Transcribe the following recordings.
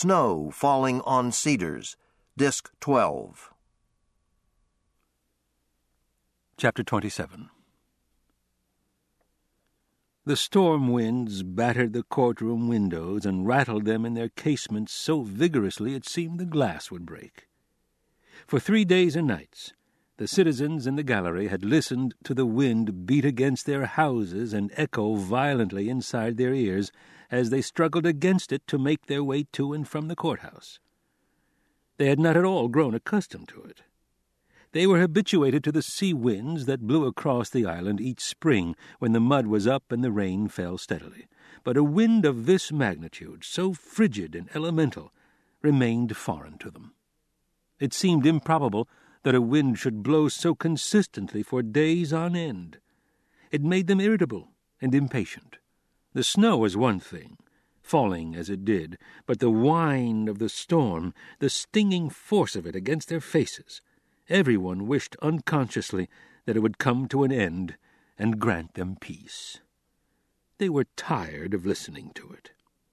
Snow Falling on Cedars, Disc 12. Chapter 27. The storm winds battered the courtroom windows and rattled them in their casements so vigorously it seemed the glass would break. For 3 days and nights, the citizens in the gallery had listened to the wind beat against their houses and echo violently inside their ears as they struggled against it to make their way to and from the courthouse. They had not at all grown accustomed to it. They were habituated to the sea winds that blew across the island each spring when the mud was up and the rain fell steadily. But a wind of this magnitude, so frigid and elemental, remained foreign to them. It seemed improbable that a wind should blow so consistently for days on end. It made them irritable and impatient. The snow was one thing, falling as it did, but the whine of the storm, the stinging force of it against their faces, everyone wished unconsciously that it would come to an end and grant them peace. They were tired of listening to it.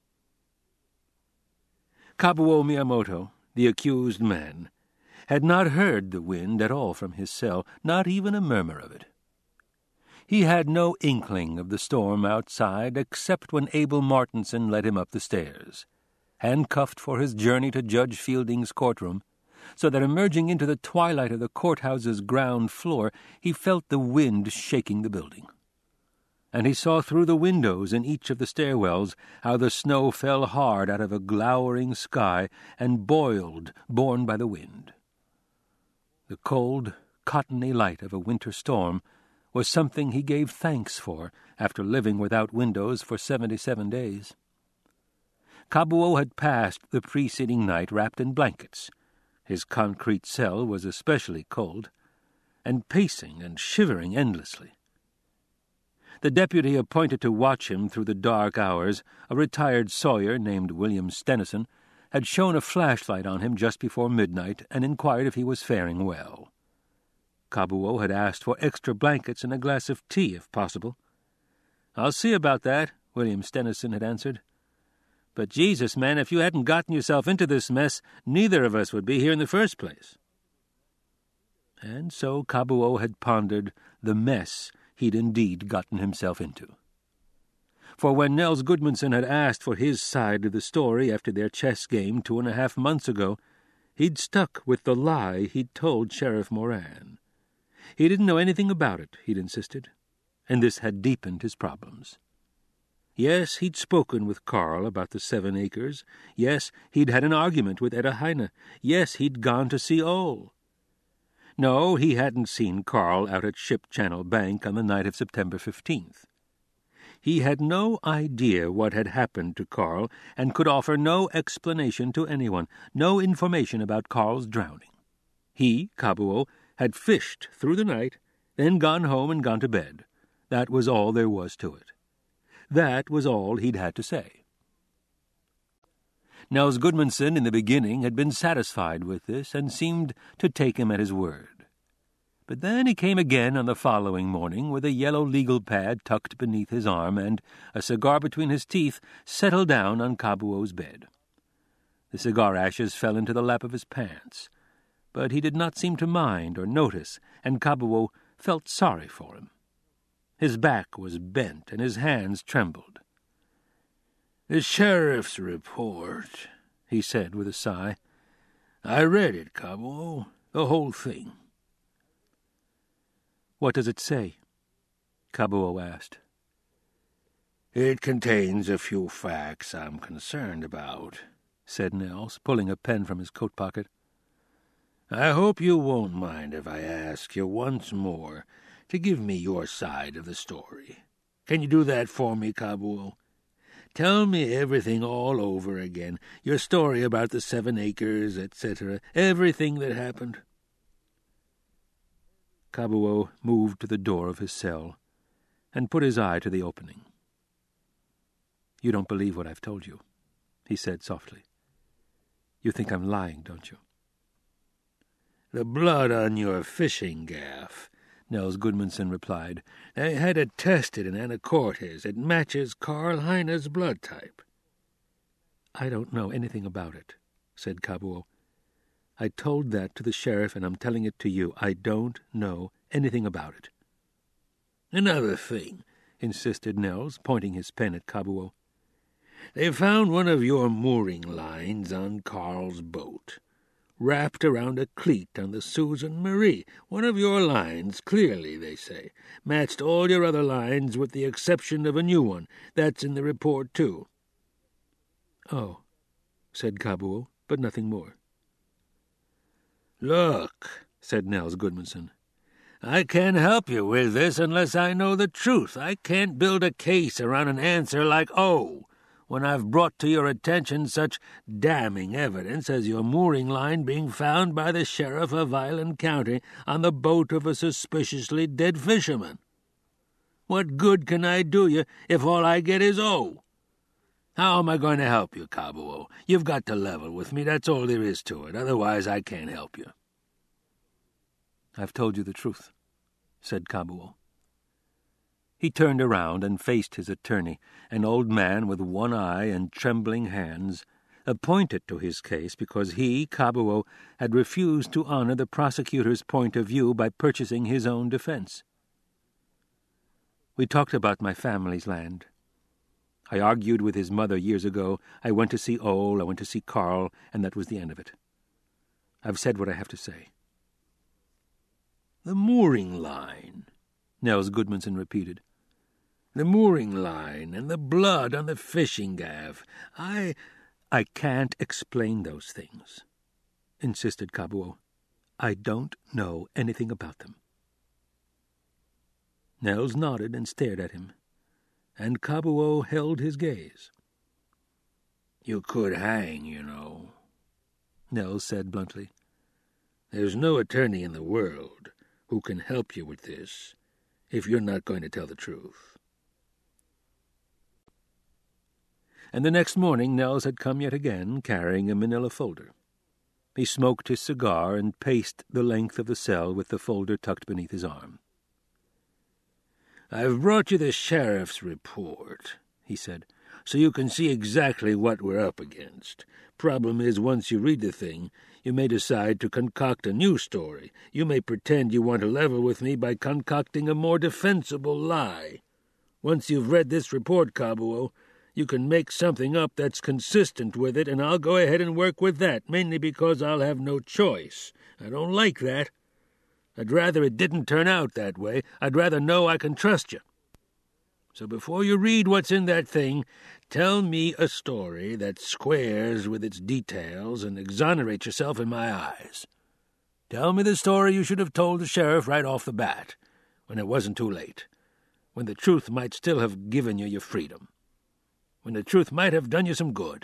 Kabuo Miyamoto, the accused man, had not heard the wind at all from his cell, not even a murmur of it. He had no inkling of the storm outside except when Abel Martinson led him up the stairs, handcuffed for his journey to Judge Fielding's courtroom, so that emerging into the twilight of the courthouse's ground floor, he felt the wind shaking the building. And he saw through the windows in each of the stairwells how the snow fell hard out of a glowering sky and boiled, borne by the wind. The cold, cottony light of a winter storm was something he gave thanks for after living without windows for 77 days. Kabuo had passed the preceding night wrapped in blankets. His concrete cell was especially cold, and pacing and shivering endlessly. The deputy appointed to watch him through the dark hours, a retired sawyer named William Stennison, had shone a flashlight on him just before midnight and inquired if he was faring well. Kabuo had asked for extra blankets and a glass of tea, if possible. "I'll see about that," William Stennison had answered. "But Jesus, man, if you hadn't gotten yourself into this mess, neither of us would be here in the first place." And so Kabuo had pondered the mess he'd indeed gotten himself into. For when Nels Goodmanson had asked for his side of the story after their chess game 2.5 months ago, he'd stuck with the lie he'd told Sheriff Moran. He didn't know anything about it, he'd insisted, and this had deepened his problems. Yes, he'd spoken with Carl about the 7 acres. Yes, he'd had an argument with Etta Heine. Yes, he'd gone to see Ole. No, he hadn't seen Carl out at Ship Channel Bank on the night of September 15th. He had no idea what had happened to Carl and could offer no explanation to anyone, no information about Carl's drowning. He, Kabuo, had fished through the night, then gone home and gone to bed. That was all there was to it. That was all he'd had to say. Nels Goodmanson in the beginning had been satisfied with this and seemed to take him at his word. But then he came again on the following morning with a yellow legal pad tucked beneath his arm and, a cigar between his teeth, settled down on Kabuo's bed. The cigar ashes fell into the lap of his pants, but he did not seem to mind or notice, and Kabuo felt sorry for him. His back was bent, and his hands trembled. "The sheriff's report," he said with a sigh. "I read it, Kabuo, the whole thing." "What does it say?" Kabuo asked. "It contains a few facts I'm concerned about," said Nels, pulling a pen from his coat pocket. "I hope you won't mind if I ask you once more to give me your side of the story. Can you do that for me, Kabuo? Tell me everything all over again, your story about the 7 acres, etc., everything that happened." Kabuo moved to the door of his cell and put his eye to the opening. "You don't believe what I've told you," he said softly. "You think I'm lying, don't you?" "The blood on your fishing gaff," Nels Goodmanson replied. "They had it tested in Anacortes. It matches Carl Heine's blood type." "I don't know anything about it," said Kabuo. "I told that to the sheriff, and I'm telling it to you. I don't know anything about it." "Another thing," insisted Nels, pointing his pen at Kabuo. "They found one of your mooring lines on Carl's boat, wrapped around a cleat on the Susan Marie. One of your lines, clearly, they say, matched all your other lines with the exception of a new one. That's in the report, too." "Oh," said Kabuo, but nothing more. "Look," said Nels Goodmanson, "I can't help you with this unless I know the truth. I can't build a case around an answer like O, when I've brought to your attention such damning evidence as your mooring line being found by the sheriff of Island County on the boat of a suspiciously dead fisherman. What good can I do you if all I get is O? How am I going to help you, Kabuo? You've got to level with me, that's all there is to it. Otherwise I can't help you." "I've told you the truth," said Kabuo. He turned around and faced his attorney, an old man with one eye and trembling hands, appointed to his case because he, Kabuo, had refused to honor the prosecutor's point of view by purchasing his own defense. "We talked about my family's land. I argued with his mother years ago. I went to see Ole, I went to see Carl, and that was the end of it. I've said what I have to say." "The mooring line," Nels Goodmanson repeated. "The mooring line and the blood on the fishing gaff. I can't explain those things," insisted Kabuo. "I don't know anything about them." Nels nodded and stared at him, and Kabuo held his gaze. "You could hang, you know," Nels said bluntly. "There's no attorney in the world who can help you with this if you're not going to tell the truth." And the next morning Nels had come yet again, carrying a manila folder. He smoked his cigar and paced the length of the cell with the folder tucked beneath his arm. "I've brought you the sheriff's report," he said, "so you can see exactly what we're up against. Problem is, once you read the thing, you may decide to concoct a new story. You may pretend you want to level with me by concocting a more defensible lie. Once you've read this report, Kabuo, you can make something up that's consistent with it, and I'll go ahead and work with that, mainly because I'll have no choice. I don't like that. I'd rather it didn't turn out that way. I'd rather know I can trust you. So before you read what's in that thing, tell me a story that squares with its details and exonerate yourself in my eyes. Tell me the story you should have told the sheriff right off the bat, when it wasn't too late, when the truth might still have given you your freedom, when the truth might have done you some good."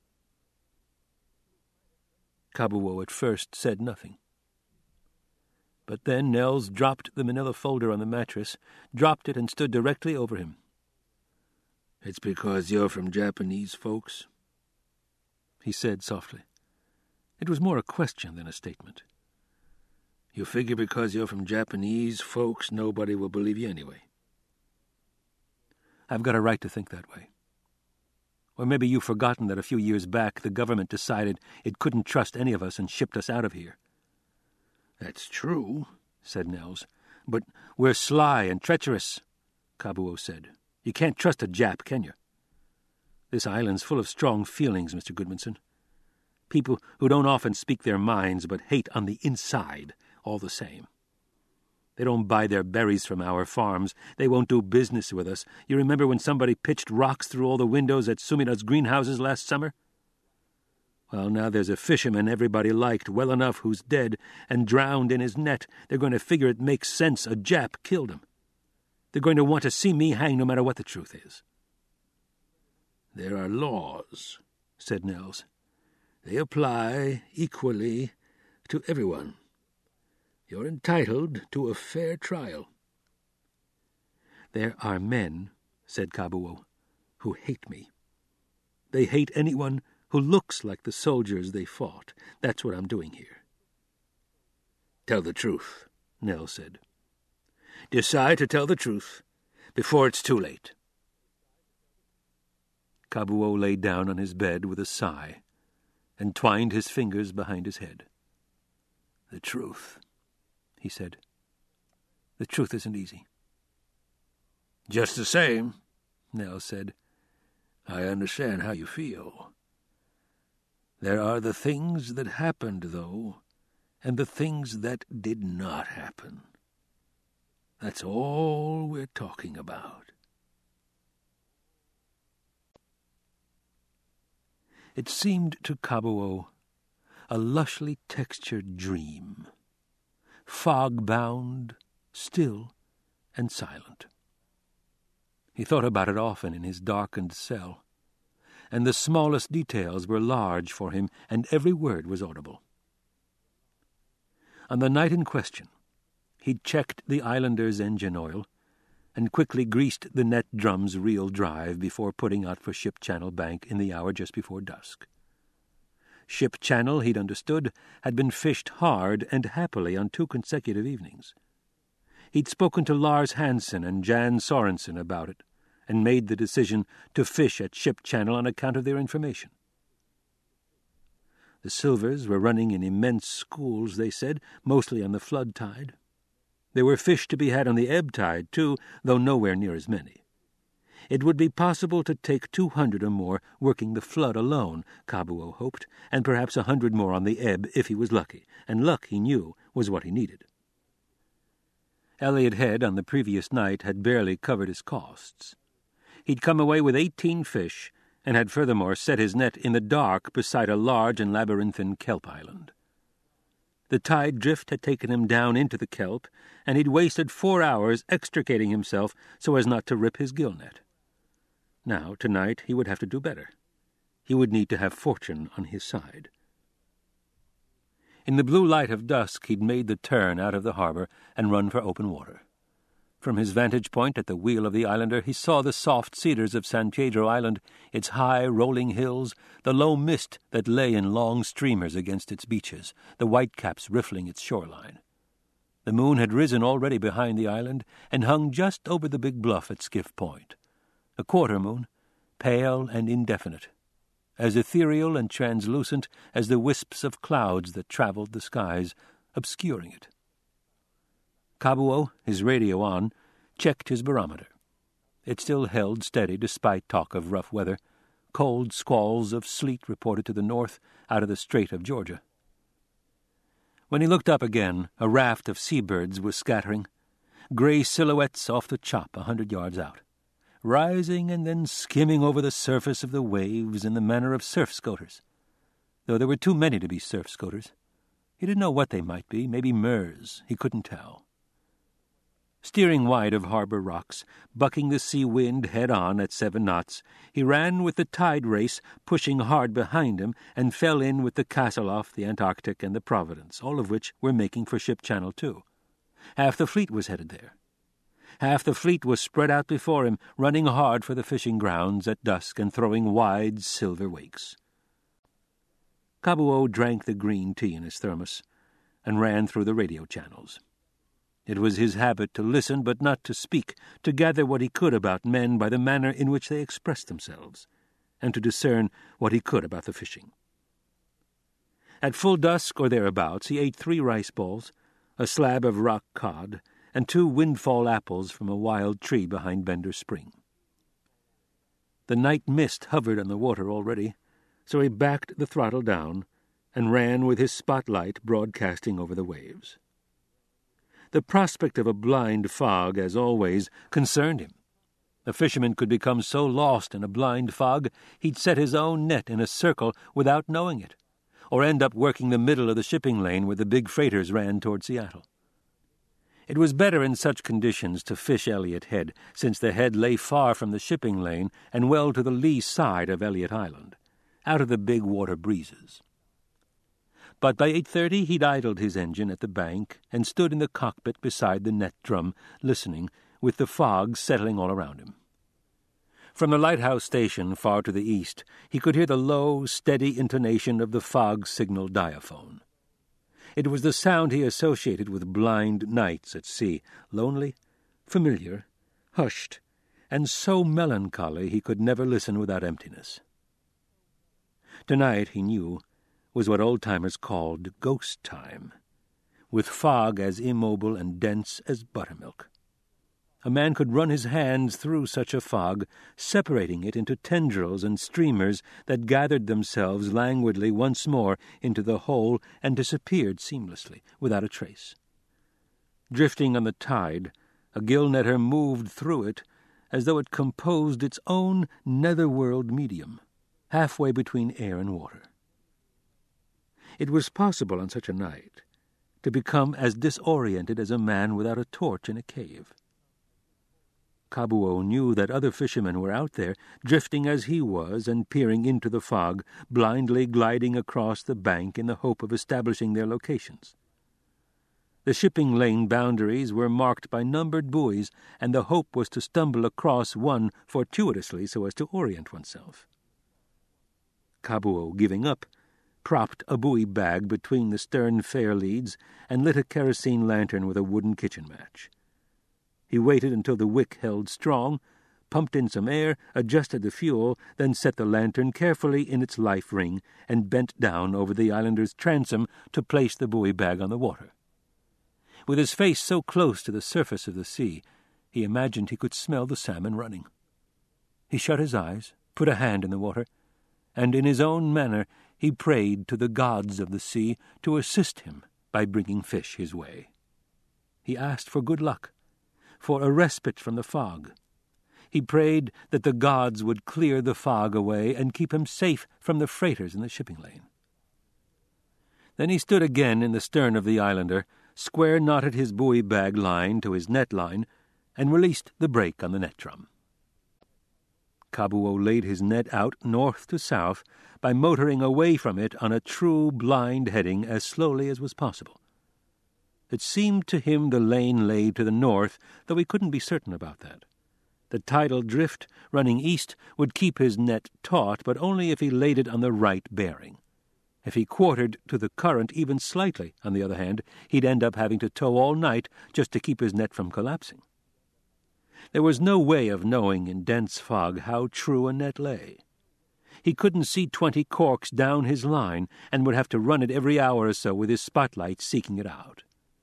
Kabuo at first said nothing. But then Nels dropped the manila folder on the mattress, dropped it, and stood directly over him. "It's because you're from Japanese folks?" he said softly. It was more a question than a statement. "You figure because you're from Japanese folks, nobody will believe you anyway?" "I've got a right to think that way. Or maybe you've forgotten that a few years back the government decided it couldn't trust any of us and shipped us out of here." "That's true," said Nels. "But we're sly and treacherous," Kabuo said. "You can't trust a Jap, can you? This island's full of strong feelings, Mr. Goodmanson. People who don't often speak their minds but hate on the inside all the same. They don't buy their berries from our farms. They won't do business with us. You remember when somebody pitched rocks through all the windows at Sumina's greenhouses last summer? Well, now there's a fisherman everybody liked well enough who's dead and drowned in his net. They're going to figure it makes sense a Jap killed him. They're going to want to see me hang no matter what the truth is." "There are laws," said Nels. "They apply equally to everyone. You're entitled to a fair trial." "There are men," said Kabuo, "who hate me. They hate anyone who looks like the soldiers they fought. That's what I'm doing here." "Tell the truth," Nels said. "Decide to tell the truth before it's too late." Kabuo lay down on his bed with a sigh and twined his fingers behind his head. "The truth," he said. "The truth isn't easy." "Just the same," Nell said, "I understand how you feel. There are the things that happened, though, and the things that did not happen. That's all we're talking about." It seemed to Kabuo a lushly textured dream, fog-bound, still, and silent. He thought about it often in his darkened cell, and the smallest details were large for him, and every word was audible. On the night in question, he checked the Islander's engine oil and quickly greased the net drum's reel drive before putting out for Ship Channel Bank in the hour just before dusk. Ship Channel, he'd understood, had been fished hard and happily on 2 consecutive evenings. He'd spoken to Lars Hansen and Jan Sorensen about it, and made the decision to fish at Ship Channel on account of their information. The silvers were running in immense schools, they said, mostly on the flood tide. There were fish to be had on the ebb tide, too, though nowhere near as many. It would be possible to take 200 or more working the flood alone, Kabuo hoped, and perhaps 100 more on the ebb if he was lucky, and luck, he knew, was what he needed. Elliot Head on the previous night had barely covered his costs. He'd come away with 18 fish, and had furthermore set his net in the dark beside a large and labyrinthine kelp island. The tide drift had taken him down into the kelp, and he'd wasted 4 hours extricating himself so as not to rip his gill net. Now, tonight, he would have to do better. He would need to have fortune on his side. In the blue light of dusk, he'd made the turn out of the harbor and run for open water. From his vantage point at the wheel of the Islander, he saw the soft cedars of San Pedro Island, its high, rolling hills, the low mist that lay in long streamers against its beaches, the whitecaps riffling its shoreline. The moon had risen already behind the island and hung just over the big bluff at Skiff Point. A quarter moon, pale and indefinite, as ethereal and translucent as the wisps of clouds that traveled the skies, obscuring it. Kabuo, his radio on, checked his barometer. It still held steady despite talk of rough weather, cold squalls of sleet reported to the north out of the Strait of Georgia. When he looked up again, a raft of seabirds was scattering, gray silhouettes off the chop 100 yards out, rising and then skimming over the surface of the waves in the manner of surf scoters, though there were too many to be surf scoters. He didn't know what they might be, maybe mers, he couldn't tell. Steering wide of harbor rocks, bucking the sea wind head-on at 7 knots, he ran with the tide race pushing hard behind him and fell in with the Kastelov, the Antarctic, and the Providence, all of which were making for Ship Channel too. Half the fleet was headed there. Half the fleet was spread out before him, running hard for the fishing grounds at dusk and throwing wide silver wakes. Kabuo drank the green tea in his thermos and ran through the radio channels. It was his habit to listen but not to speak, to gather what he could about men by the manner in which they expressed themselves, and to discern what he could about the fishing. At full dusk or thereabouts he ate 3 rice balls, a slab of rock cod, and 2 windfall apples from a wild tree behind Bender Spring. The night mist hovered on the water already, so he backed the throttle down and ran with his spotlight broadcasting over the waves. The prospect of a blind fog, as always, concerned him. A fisherman could become so lost in a blind fog he'd set his own net in a circle without knowing it, or end up working the middle of the shipping lane where the big freighters ran toward Seattle. It was better in such conditions to fish Elliot Head, since the head lay far from the shipping lane and well to the lee side of Elliot Island, out of the big water breezes. But by 8:30 he'd idled his engine at the bank and stood in the cockpit beside the net drum, listening, with the fog settling all around him. From the lighthouse station far to the east, he could hear the low, steady intonation of the fog signal diaphone. It was the sound he associated with blind nights at sea, lonely, familiar, hushed, and so melancholy he could never listen without emptiness. Tonight, he knew, was what old-timers called ghost time, with fog as immobile and dense as buttermilk. A man could run his hands through such a fog, separating it into tendrils and streamers that gathered themselves languidly once more into the whole and disappeared seamlessly, without a trace. Drifting on the tide, a gill-netter moved through it as though it composed its own nether-world medium, halfway between air and water. It was possible on such a night to become as disoriented as a man without a torch in a cave. Kabuo knew that other fishermen were out there, drifting as he was and peering into the fog, blindly gliding across the bank in the hope of establishing their locations. The shipping lane boundaries were marked by numbered buoys, and the hope was to stumble across one fortuitously so as to orient oneself. Kabuo, giving up, propped a buoy bag between the stern fair leads and lit a kerosene lantern with a wooden kitchen match. He waited until the wick held strong, pumped in some air, adjusted the fuel, then set the lantern carefully in its life ring and bent down over the islander's transom to place the buoy bag on the water. With his face so close to the surface of the sea, he imagined he could smell the salmon running. He shut his eyes, put a hand in the water, and in his own manner he prayed to the gods of the sea to assist him by bringing fish his way. He asked for good luck, for a respite from the fog. He prayed that the gods would clear the fog away and keep him safe from the freighters in the shipping lane. Then he stood again in the stern of the islander, square-knotted his buoy bag line to his net line, and released the brake on the net drum. Kabuo laid his net out north to south by motoring away from it on a true blind heading as slowly as was possible. It seemed to him the lane lay to the north, though he couldn't be certain about that. The tidal drift running east would keep his net taut, but only if he laid it on the right bearing. If he quartered to the current even slightly, on the other hand, he'd end up having to tow all night just to keep his net from collapsing. There was no way of knowing in dense fog how true a net lay. He couldn't see 20 corks down his line and would have to run it every hour or so with his spotlight seeking it out.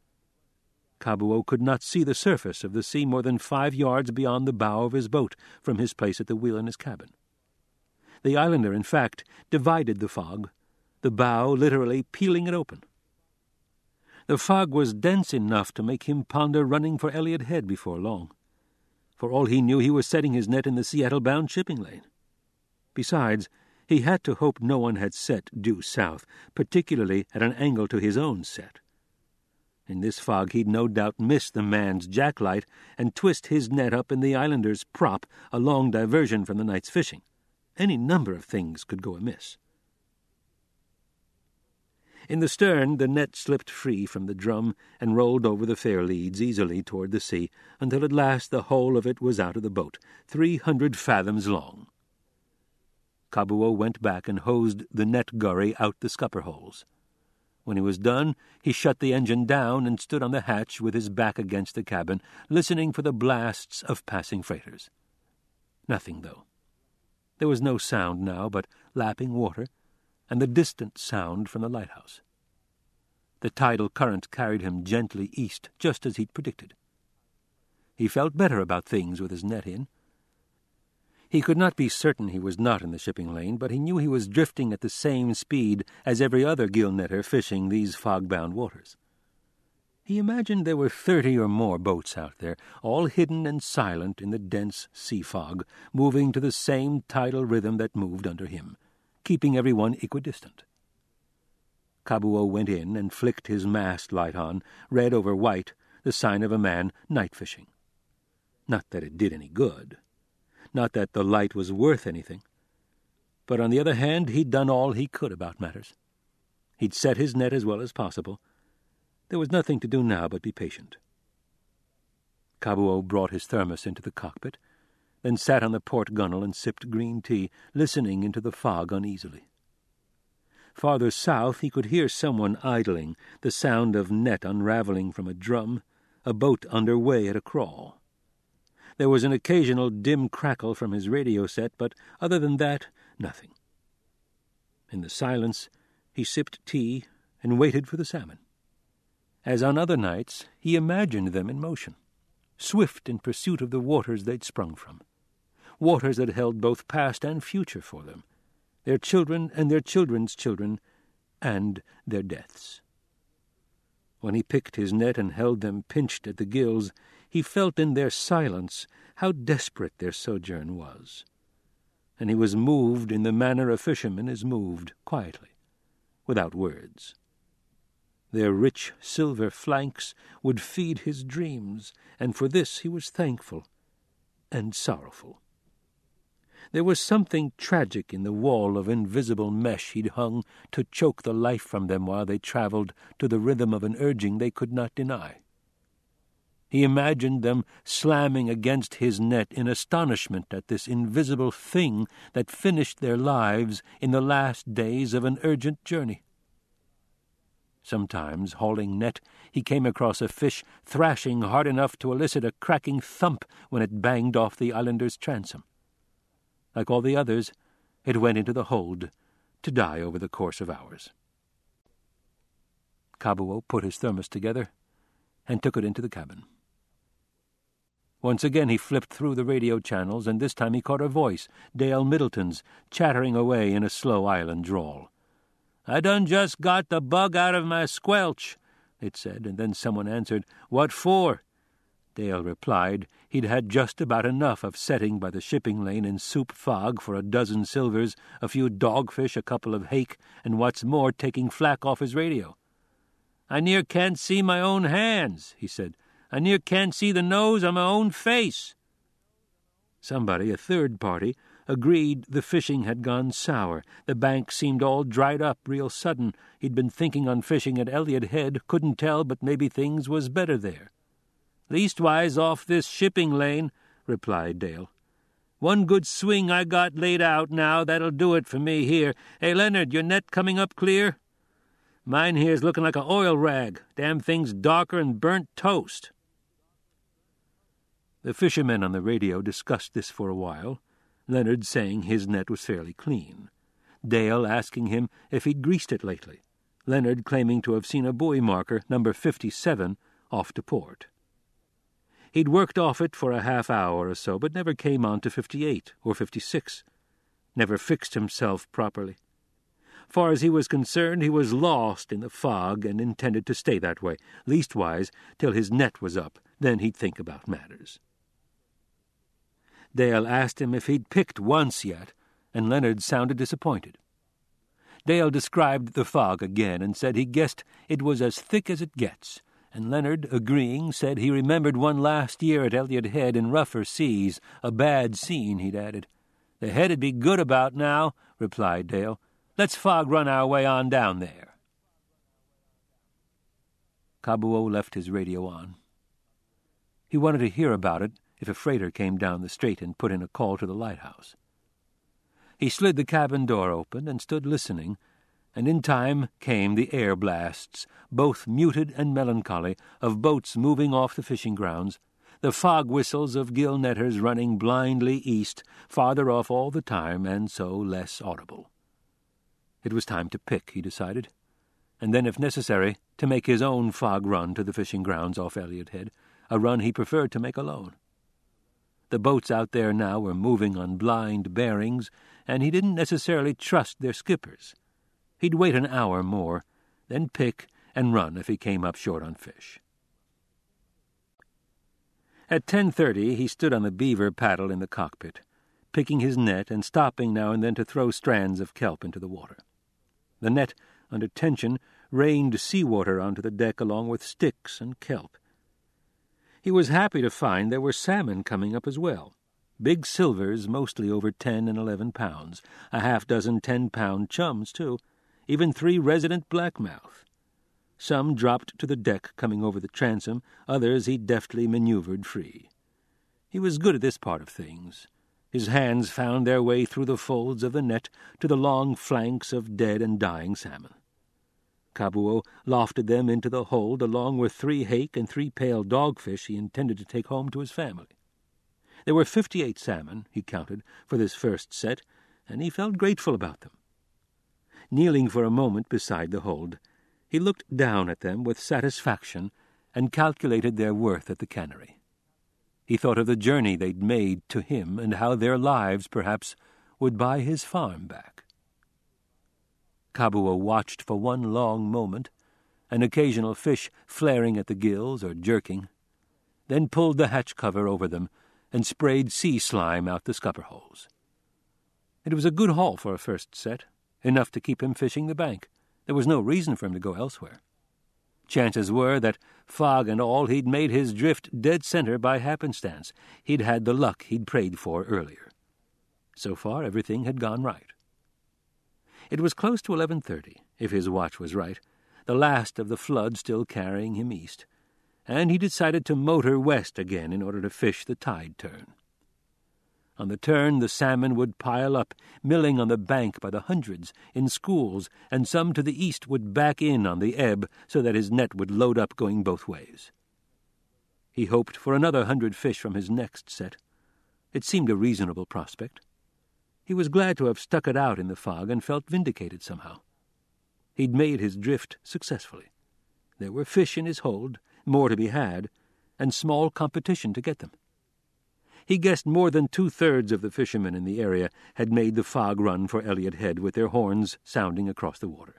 Kabuo could not see the surface of the sea more than 5 yards beyond the bow of his boat from his place at the wheel in his cabin. The islander, in fact, divided the fog, the bow literally peeling it open. The fog was dense enough to make him ponder running for Elliot Head before long. For all he knew, he was setting his net in the Seattle-bound shipping lane. Besides, he had to hope no one had set due south, particularly at an angle to his own set. In this fog he'd no doubt miss the man's jacklight and twist his net up in the islander's prop, a long diversion from the night's fishing. Any number of things could go amiss. In the stern, the net slipped free from the drum and rolled over the fair leads easily toward the sea, until at last the whole of it was out of the boat, 300 fathoms long. Kabuo went back and hosed the net gurry out the scupper holes. When he was done, he shut the engine down and stood on the hatch with his back against the cabin, listening for the blasts of passing freighters. Nothing, though. There was no sound now but lapping water and the distant sound from the lighthouse. The tidal current carried him gently east, just as he'd predicted. He felt better about things with his net in. He could not be certain he was not in the shipping lane, but he knew he was drifting at the same speed as every other gill-netter fishing these fog-bound waters. He imagined there were 30 or more boats out there, all hidden and silent in the dense sea fog, moving to the same tidal rhythm that moved under him, keeping everyone equidistant. Kabuo went in and flicked his mast light on, red over white, the sign of a man night fishing. Not that it did any good. Not that the light was worth anything. But on the other hand, he'd done all he could about matters. He'd set his net as well as possible. There was nothing to do now but be patient. Kabuo brought his thermos into the cockpit, then sat on the port gunwale and sipped green tea, listening into the fog uneasily. Farther south he could hear someone idling, the sound of net unraveling from a drum, a boat under way at a crawl. There was an occasional dim crackle from his radio set, but other than that, nothing. In the silence, he sipped tea and waited for the salmon. As on other nights, he imagined them in motion, swift in pursuit of the waters they'd sprung from, waters that held both past and future for them, their children and their children's children, and their deaths. When he picked his net and held them pinched at the gills, he felt in their silence how desperate their sojourn was. And he was moved in the manner a fisherman is moved, quietly, without words. Their rich silver flanks would feed his dreams, and for this he was thankful and sorrowful. There was something tragic in the wall of invisible mesh he'd hung to choke the life from them while they travelled to the rhythm of an urging they could not deny. He imagined them slamming against his net in astonishment at this invisible thing that finished their lives in the last days of an urgent journey. Sometimes, hauling net, he came across a fish thrashing hard enough to elicit a cracking thump when it banged off the islander's transom. Like all the others, it went into the hold to die over the course of hours. Kabuo put his thermos together and took it into the cabin. Once again he flipped through the radio channels, and this time he caught her voice, Dale Middleton's, chattering away in a slow island drawl. "I done just got the bug out of my squelch," it said, and then someone answered, "What for?" Dale replied he'd had just about enough of setting by the shipping lane in soup fog for a dozen silvers, a few dogfish, a couple of hake, and what's more, taking flack off his radio. "I near can't see my own hands," he said. "I near can't see the nose on my own face." Somebody, a third party, agreed the fishing had gone sour. The bank seemed all dried up real sudden. He'd been thinking on fishing at Elliot Head, couldn't tell, but maybe things was better there. "Leastwise off this shipping lane," replied Dale. "One good swing I got laid out now, that'll do it for me here. Hey, Leonard, your net coming up clear? Mine here's looking like a oil rag. Damn thing's darker'n burnt toast." The fishermen on the radio discussed this for a while, Leonard saying his net was fairly clean, Dale asking him if he'd greased it lately, Leonard claiming to have seen a buoy marker, number 57, off to port. He'd worked off it for a half hour or so, but never came on to 58 or 56, never fixed himself properly. Far as he was concerned, he was lost in the fog and intended to stay that way, leastwise till his net was up. Then he'd think about matters. Dale asked him if he'd picked once yet, and Leonard sounded disappointed. Dale described the fog again and said he guessed it was as thick as it gets, and Leonard, agreeing, said he remembered one last year at Elliot Head in rougher seas, a bad scene, he'd added. "The head'd be good about now," replied Dale. "Let's fog run our way on down there." Kabuo left his radio on. He wanted to hear about it if a freighter came down the strait and put in a call to the lighthouse. He slid the cabin door open and stood listening, and in time came the air blasts, both muted and melancholy, of boats moving off the fishing grounds, the fog whistles of gill netters running blindly east, farther off all the time, and so less audible. It was time to pick, he decided, and then, if necessary, to make his own fog run to the fishing grounds off Elliot Head, a run he preferred to make alone. The boats out there now were moving on blind bearings, and he didn't necessarily trust their skippers. He'd wait an hour more, then pick and run if he came up short on fish. At 10:30 he stood on the beaver paddle in the cockpit, picking his net and stopping now and then to throw strands of kelp into the water. The net, under tension, rained seawater onto the deck along with sticks and kelp. He was happy to find there were salmon coming up as well. Big silvers, mostly over 10 and 11 pounds, a half-dozen 10-pound chums, too, even 3 resident blackmouth. Some dropped to the deck coming over the transom, others he deftly maneuvered free. He was good at this part of things. His hands found their way through the folds of the net to the long flanks of dead and dying salmon. Kabuo lofted them into the hold along with 3 hake and 3 pale dogfish he intended to take home to his family. There were 58 salmon, he counted, for this first set, and he felt grateful about them. Kneeling for a moment beside the hold, he looked down at them with satisfaction and calculated their worth at the cannery. He thought of the journey they'd made to him and how their lives, perhaps, would buy his farm back. Kabuo watched for one long moment, an occasional fish flaring at the gills or jerking, then pulled the hatch cover over them and sprayed sea slime out the scupper holes. It was a good haul for a first set, enough to keep him fishing the bank. There was no reason for him to go elsewhere. Chances were that, fog and all, he'd made his drift dead center by happenstance. He'd had the luck he'd prayed for earlier. So far, everything had gone right. It was close to 11:30, if his watch was right, the last of the flood still carrying him east, and he decided to motor west again in order to fish the tide turn. On the turn, the salmon would pile up, milling on the bank by the hundreds, in schools, and some to the east would back in on the ebb so that his net would load up going both ways. He hoped for another 100 fish from his next set. It seemed a reasonable prospect. He was glad to have stuck it out in the fog and felt vindicated somehow. He'd made his drift successfully. There were fish in his hold, more to be had, and small competition to get them. He guessed more than 2/3 of the fishermen in the area had made the fog run for Elliott Head with their horns sounding across the water.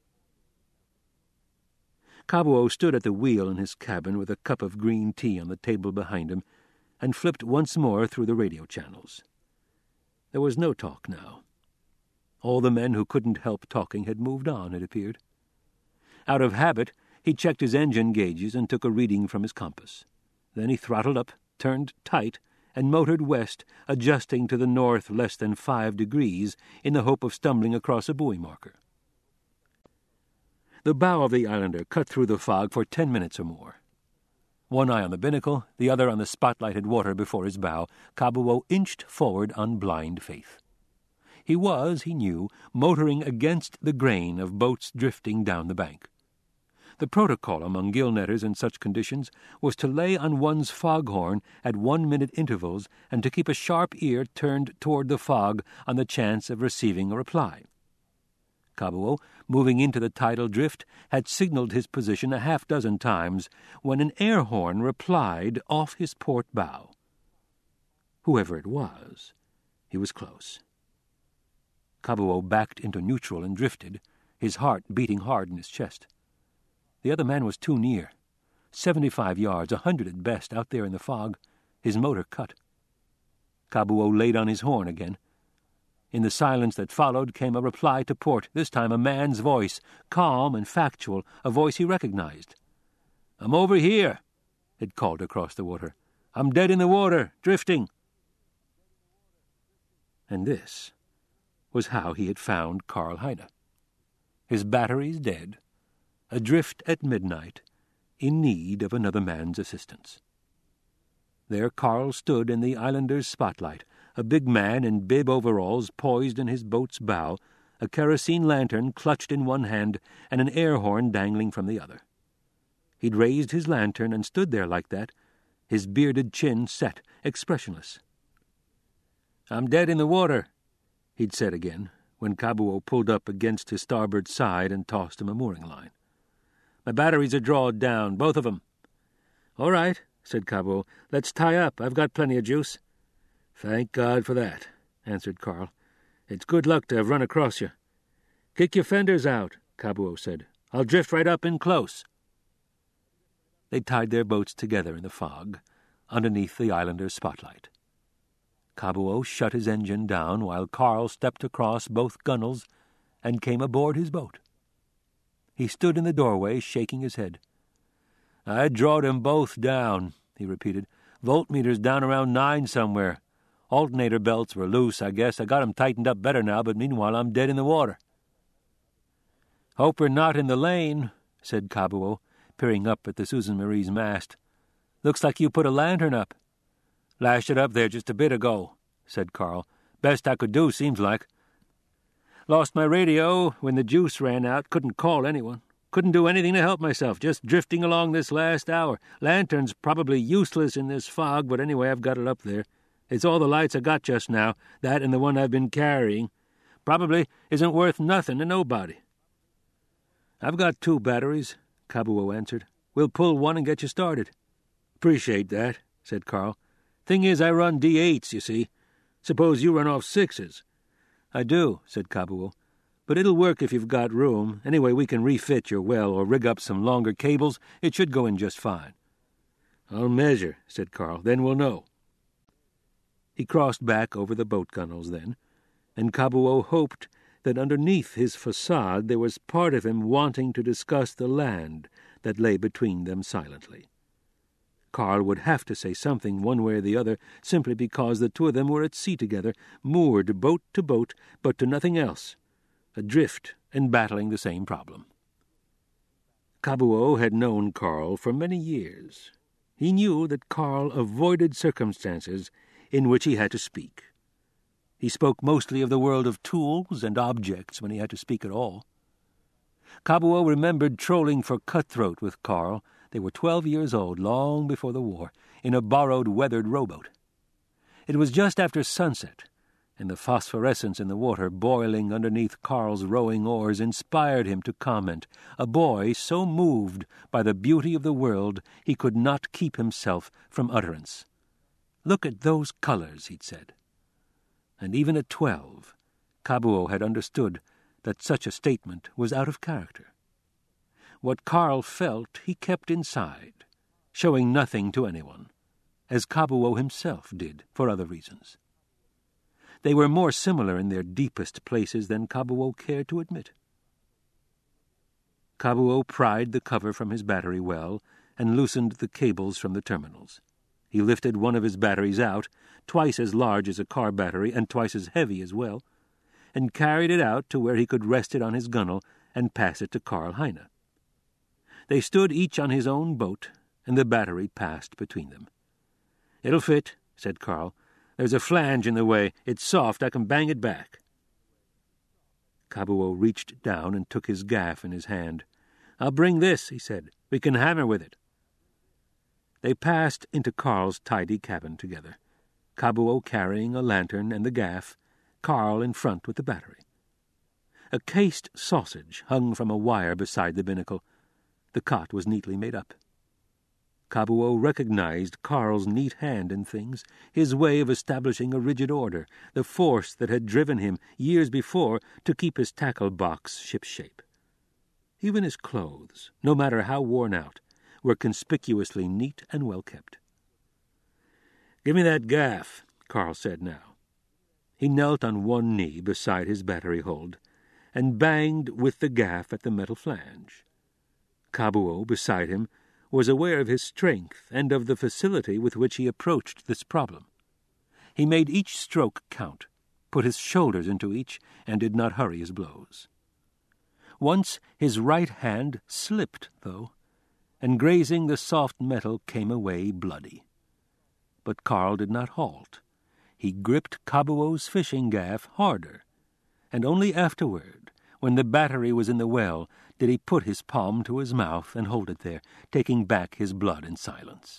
Kabuo stood at the wheel in his cabin with a cup of green tea on the table behind him and flipped once more through the radio channels. There was no talk now. All the men who couldn't help talking had moved on, it appeared. Out of habit, he checked his engine gauges and took a reading from his compass. Then he throttled up, turned tight, and motored west, adjusting to the north less than 5 degrees in the hope of stumbling across a buoy marker. The bow of the Islander cut through the fog for 10 minutes or more. One eye on the binnacle, the other on the spotlighted water before his bow, Kabuo inched forward on blind faith. He was, he knew, motoring against the grain of boats drifting down the bank. The protocol among gill netters in such conditions was to lay on one's foghorn at 1-minute intervals and to keep a sharp ear turned toward the fog on the chance of receiving a reply. Kabuo, moving into the tidal drift, had signaled his position a half-dozen times when an air horn replied off his port bow. Whoever it was, he was close. Kabuo backed into neutral and drifted, his heart beating hard in his chest. The other man was too near. 75 yards, 100 at best, out there in the fog, his motor cut. Kabuo laid on his horn again. In the silence that followed came a reply to port, this time a man's voice, calm and factual, a voice he recognized. "I'm over here," it called across the water. "I'm dead in the water, drifting." And this was how he had found Karl Heide. His batteries dead, adrift at midnight, in need of another man's assistance. There Karl stood in the Islander's spotlight, a big man in bib overalls poised in his boat's bow, a kerosene lantern clutched in one hand and an air horn dangling from the other. He'd raised his lantern and stood there like that, his bearded chin set, expressionless. "I'm dead in the water," he'd said again, when Kabuo pulled up against his starboard side and tossed him a mooring line. "My batteries are drawed down, both of 'em." "All right," said Kabuo. "Let's tie up. I've got plenty of juice." "Thank God for that," answered Karl. "It's good luck to have run across you." "Kick your fenders out," Kabuo said. "I'll drift right up in close." They tied their boats together in the fog, underneath the Islander's spotlight. Kabuo shut his engine down while Karl stepped across both gunwales and came aboard his boat. He stood in the doorway, shaking his head. "I drawed 'em both down," he repeated. "Voltmeters down around 9 somewhere. Alternator belts were loose, I guess. I got 'em tightened up better now, but meanwhile I'm dead in the water." "Hope we're not in the lane," said Kabuo, peering up at the Susan Marie's mast. "Looks like you put a lantern up." "Lashed it up there just a bit ago," said Karl. "Best I could do, seems like. Lost my radio when the juice ran out. Couldn't call anyone. Couldn't do anything to help myself. Just drifting along this last hour. Lantern's probably useless in this fog, but anyway, I've got it up there. It's all the lights I got just now, that and the one I've been carrying. Probably isn't worth nothing to nobody." "I've got 2 batteries," Kabuo answered. "We'll pull one and get you started." "Appreciate that," said Carl. "Thing is, I run D8s, you see. Suppose you run off 6s. "I do," said Kabuo. "But it'll work if you've got room. Anyway, we can refit your well or rig up some longer cables. It should go in just fine." "I'll measure," said Carl. "Then we'll know." He crossed back over the boat gunnels then, and Kabuo hoped that underneath his facade there was part of him wanting to discuss the land that lay between them silently. Carl would have to say something one way or the other, simply because the 2 of them were at sea together, moored boat to boat, but to nothing else, adrift and battling the same problem. Kabuo had known Carl for many years. He knew that Carl avoided circumstances in which he had to speak. He spoke mostly of the world of tools and objects when he had to speak at all. Kabuo remembered trolling for cutthroat with Carl. They were 12 years old, long before the war, in a borrowed weathered rowboat. It was just after sunset, and the phosphorescence in the water boiling underneath Carl's rowing oars inspired him to comment, a boy so moved by the beauty of the world he could not keep himself from utterance. "Look at those colors," he'd said. And even at 12, Kabuo had understood that such a statement was out of character. What Carl felt he kept inside, showing nothing to anyone, as Kabuo himself did for other reasons. They were more similar in their deepest places than Kabuo cared to admit. Kabuo pried the cover from his battery well and loosened the cables from the terminals. He lifted one of his batteries out, twice as large as a car battery and twice as heavy as well, and carried it out to where he could rest it on his gunnel and pass it to Carl Heine. They stood each on his own boat, and the battery passed between them. "It'll fit," said Carl. "There's a flange in the way. It's soft. I can bang it back." Kabuo reached down and took his gaff in his hand. "I'll bring this," he said. "We can hammer with it." They passed into Carl's tidy cabin together, Kabuo carrying a lantern and the gaff, Carl in front with the battery. A cased sausage hung from a wire beside the binnacle. The cot was neatly made up. Kabuo recognized Carl's neat hand in things, his way of establishing a rigid order, the force that had driven him years before to keep his tackle box shipshape. Even his clothes, no matter how worn out, were conspicuously neat and well kept. "Give me that gaff," Carl said now. He knelt on one knee beside his battery hold and banged with the gaff at the metal flange. Kabuo, beside him, was aware of his strength and of the facility with which he approached this problem. He made each stroke count, put his shoulders into each, and did not hurry his blows. Once his right hand slipped, though, and grazing the soft metal came away bloody. But Carl did not halt. He gripped Kabuo's fishing gaff harder, and only afterward, when the battery was in the well, did he put his palm to his mouth and hold it there, taking back his blood in silence.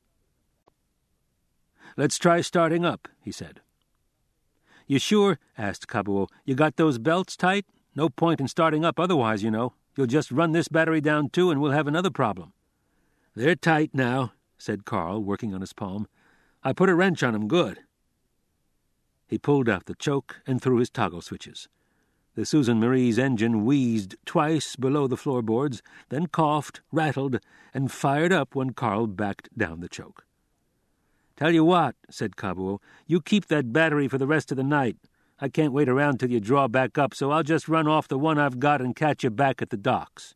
"Let's try starting up," he said. "You sure?" asked Kabuo. "You got those belts tight? No point in starting up otherwise, you know. You'll just run this battery down too, and we'll have another problem." "They're tight now," said Carl, working on his palm. "I put a wrench on 'em good." He pulled out the choke and threw his toggle switches. The Susan Marie's engine wheezed twice below the floorboards, then coughed, rattled, and fired up when Carl backed down the choke. "Tell you what," said Kabuo, "you keep that battery for the rest of the night. I can't wait around till you draw back up, so I'll just run off the one I've got and catch you back at the docks."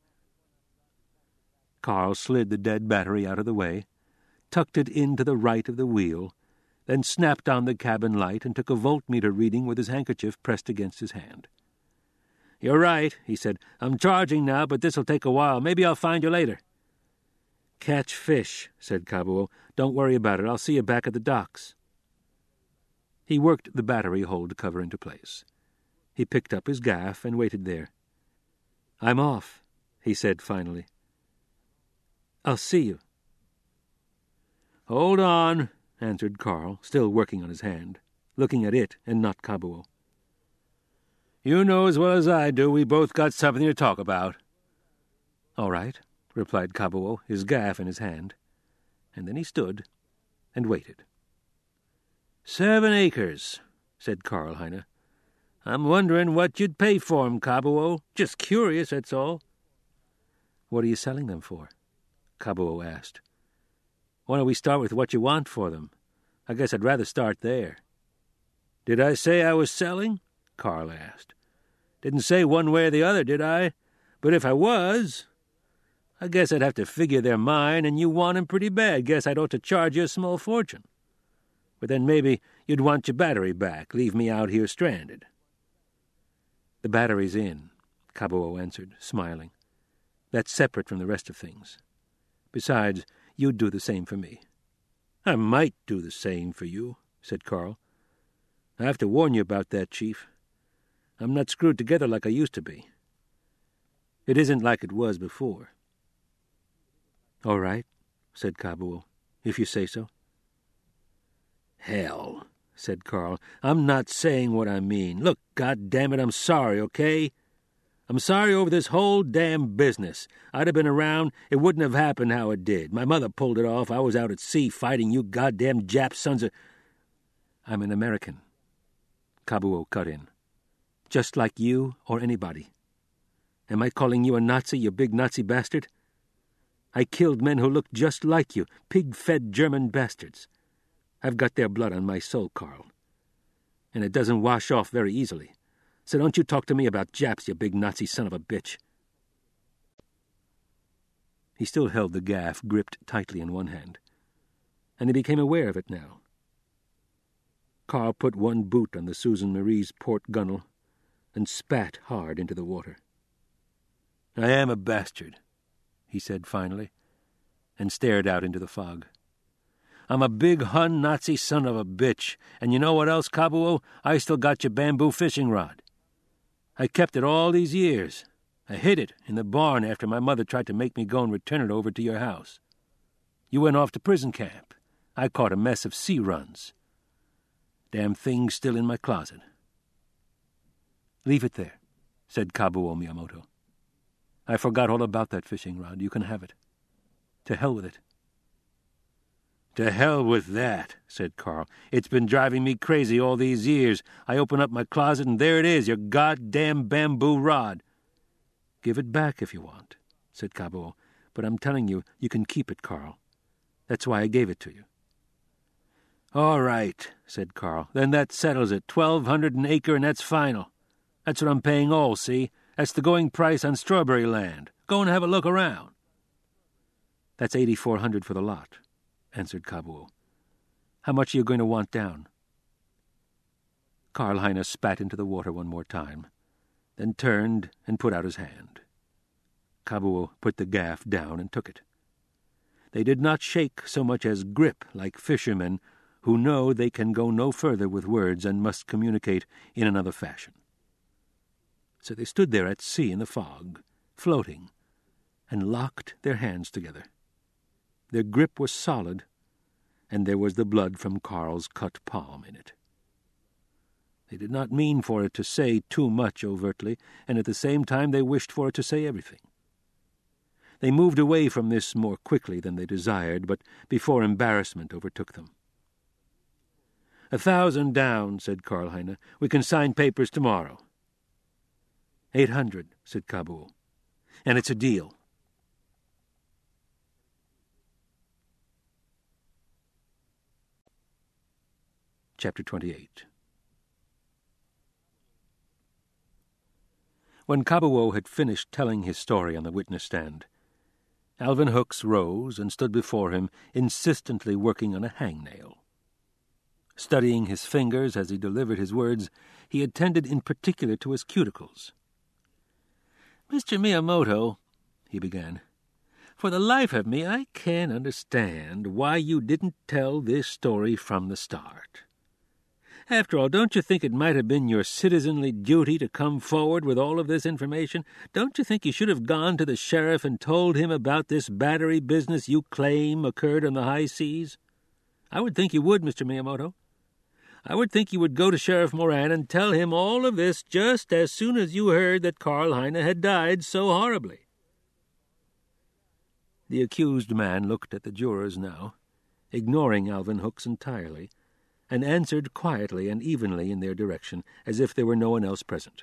Carl slid the dead battery out of the way, tucked it in to the right of the wheel, then snapped on the cabin light and took a voltmeter reading with his handkerchief pressed against his hand. "You're right," he said. "I'm charging now, but this'll take a while. Maybe I'll find you later." "Catch fish," said Kabuo. "Don't worry about it. I'll see you back at the docks." He worked the battery hold cover into place. He picked up his gaff and waited there. "I'm off," he said finally. "I'll see you." "Hold on," answered Carl, still working on his hand, looking at it and not Kabuo. "You know as well as I do we both got something to talk about." "All right," replied Kabuo, his gaff in his hand, and then he stood and waited. 7 acres, said Karl Heine. "I'm wondering what you'd pay for 'em, Kabuo. Just curious, that's all." "What are you selling them for?" Kabuo asked. "Why don't we start with what you want for them? I guess I'd rather start there." "Did I say I was selling?" Karl asked. "Didn't say one way or the other, did I? But if I was, I guess I'd have to figure they're mine, and you want 'em pretty bad. Guess I'd ought to charge you a small fortune. But then maybe you'd want your battery back, leave me out here stranded." "The battery's in," Kabuo answered, smiling. "That's separate from the rest of things. Besides, you'd do the same for me." "I might do the same for you," said Karl. "I have to warn you about that, Chief. I'm not screwed together like I used to be. It isn't like it was before." "All right," said Kabuo, "if you say so." "Hell," said Karl, "I'm not saying what I mean. Look, goddammit, I'm sorry, okay? I'm sorry over this whole damn business. I'd have been around, it wouldn't have happened how it did. My mother pulled it off. I was out at sea fighting you goddamn Jap sons of—" "I'm an American," Kabuo cut in. "Just like you or anybody. Am I calling you a Nazi, you big Nazi bastard? I killed men who looked just like you, pig-fed German bastards. I've got their blood on my soul, Karl. And it doesn't wash off very easily. So don't you talk to me about Japs, you big Nazi son of a bitch." He still held the gaff gripped tightly in one hand, and he became aware of it now. Karl put one boot on the Susan Marie's port gunwale and spat hard into the water. "I am a bastard," he said finally, and stared out into the fog. "I'm a big Hun Nazi son of a bitch, and you know what else, Kabuo? I still got your bamboo fishing rod. I kept it all these years. I hid it in the barn after my mother tried to make me go and return it over to your house. You went off to prison camp. I caught a mess of sea runs. Damn thing's still in my closet." "Leave it there," said Kabuo Miyamoto. "I forgot all about that fishing rod. You can have it. To hell with it." "To hell with that," said Karl. "It's been driving me crazy all these years. I open up my closet and there it is, your goddamn bamboo rod." "Give it back if you want," said Kabuo. "But I'm telling you, you can keep it, Karl. That's why I gave it to you." "All right," said Karl. "Then that settles it. 1,200 an acre, and that's final. That's what I'm paying all, see? That's the going price on strawberry land. Go and have a look around." "That's 8,400 for the lot," answered Kabuo. "How much are you going to want down?" Karl Heine spat into the water one more time, then turned and put out his hand. Kabuo put the gaff down and took it. They did not shake so much as grip like fishermen who know they can go no further with words and must communicate in another fashion. So they stood there at sea in the fog, floating, and locked their hands together. Their grip was solid, and there was the blood from Karl's cut palm in it. They did not mean for it to say too much overtly, and at the same time they wished for it to say everything. They moved away from this more quickly than they desired, but before embarrassment overtook them. 1,000 down, said Karl Heine. We can sign papers tomorrow. 800, said Kabuo. And it's a deal. Chapter 28. When Kabuo had finished telling his story on the witness stand, Alvin Hooks rose and stood before him, insistently working on a hangnail. Studying his fingers as he delivered his words, he attended in particular to his cuticles. "Mr. Miyamoto," he began, "for the life of me I can't understand why you didn't tell this story from the start. After all, don't you think it might have been your citizenly duty to come forward with all of this information? Don't you think you should have gone to the sheriff and told him about this battery business you claim occurred on the high seas? I would think you would, Mr. Miyamoto. I would think you would go to Sheriff Moran and tell him all of this just as soon as you heard that Karl Heine had died so horribly." The accused man looked at the jurors now, ignoring Alvin Hooks entirely, and answered quietly and evenly in their direction, as if there were no one else present.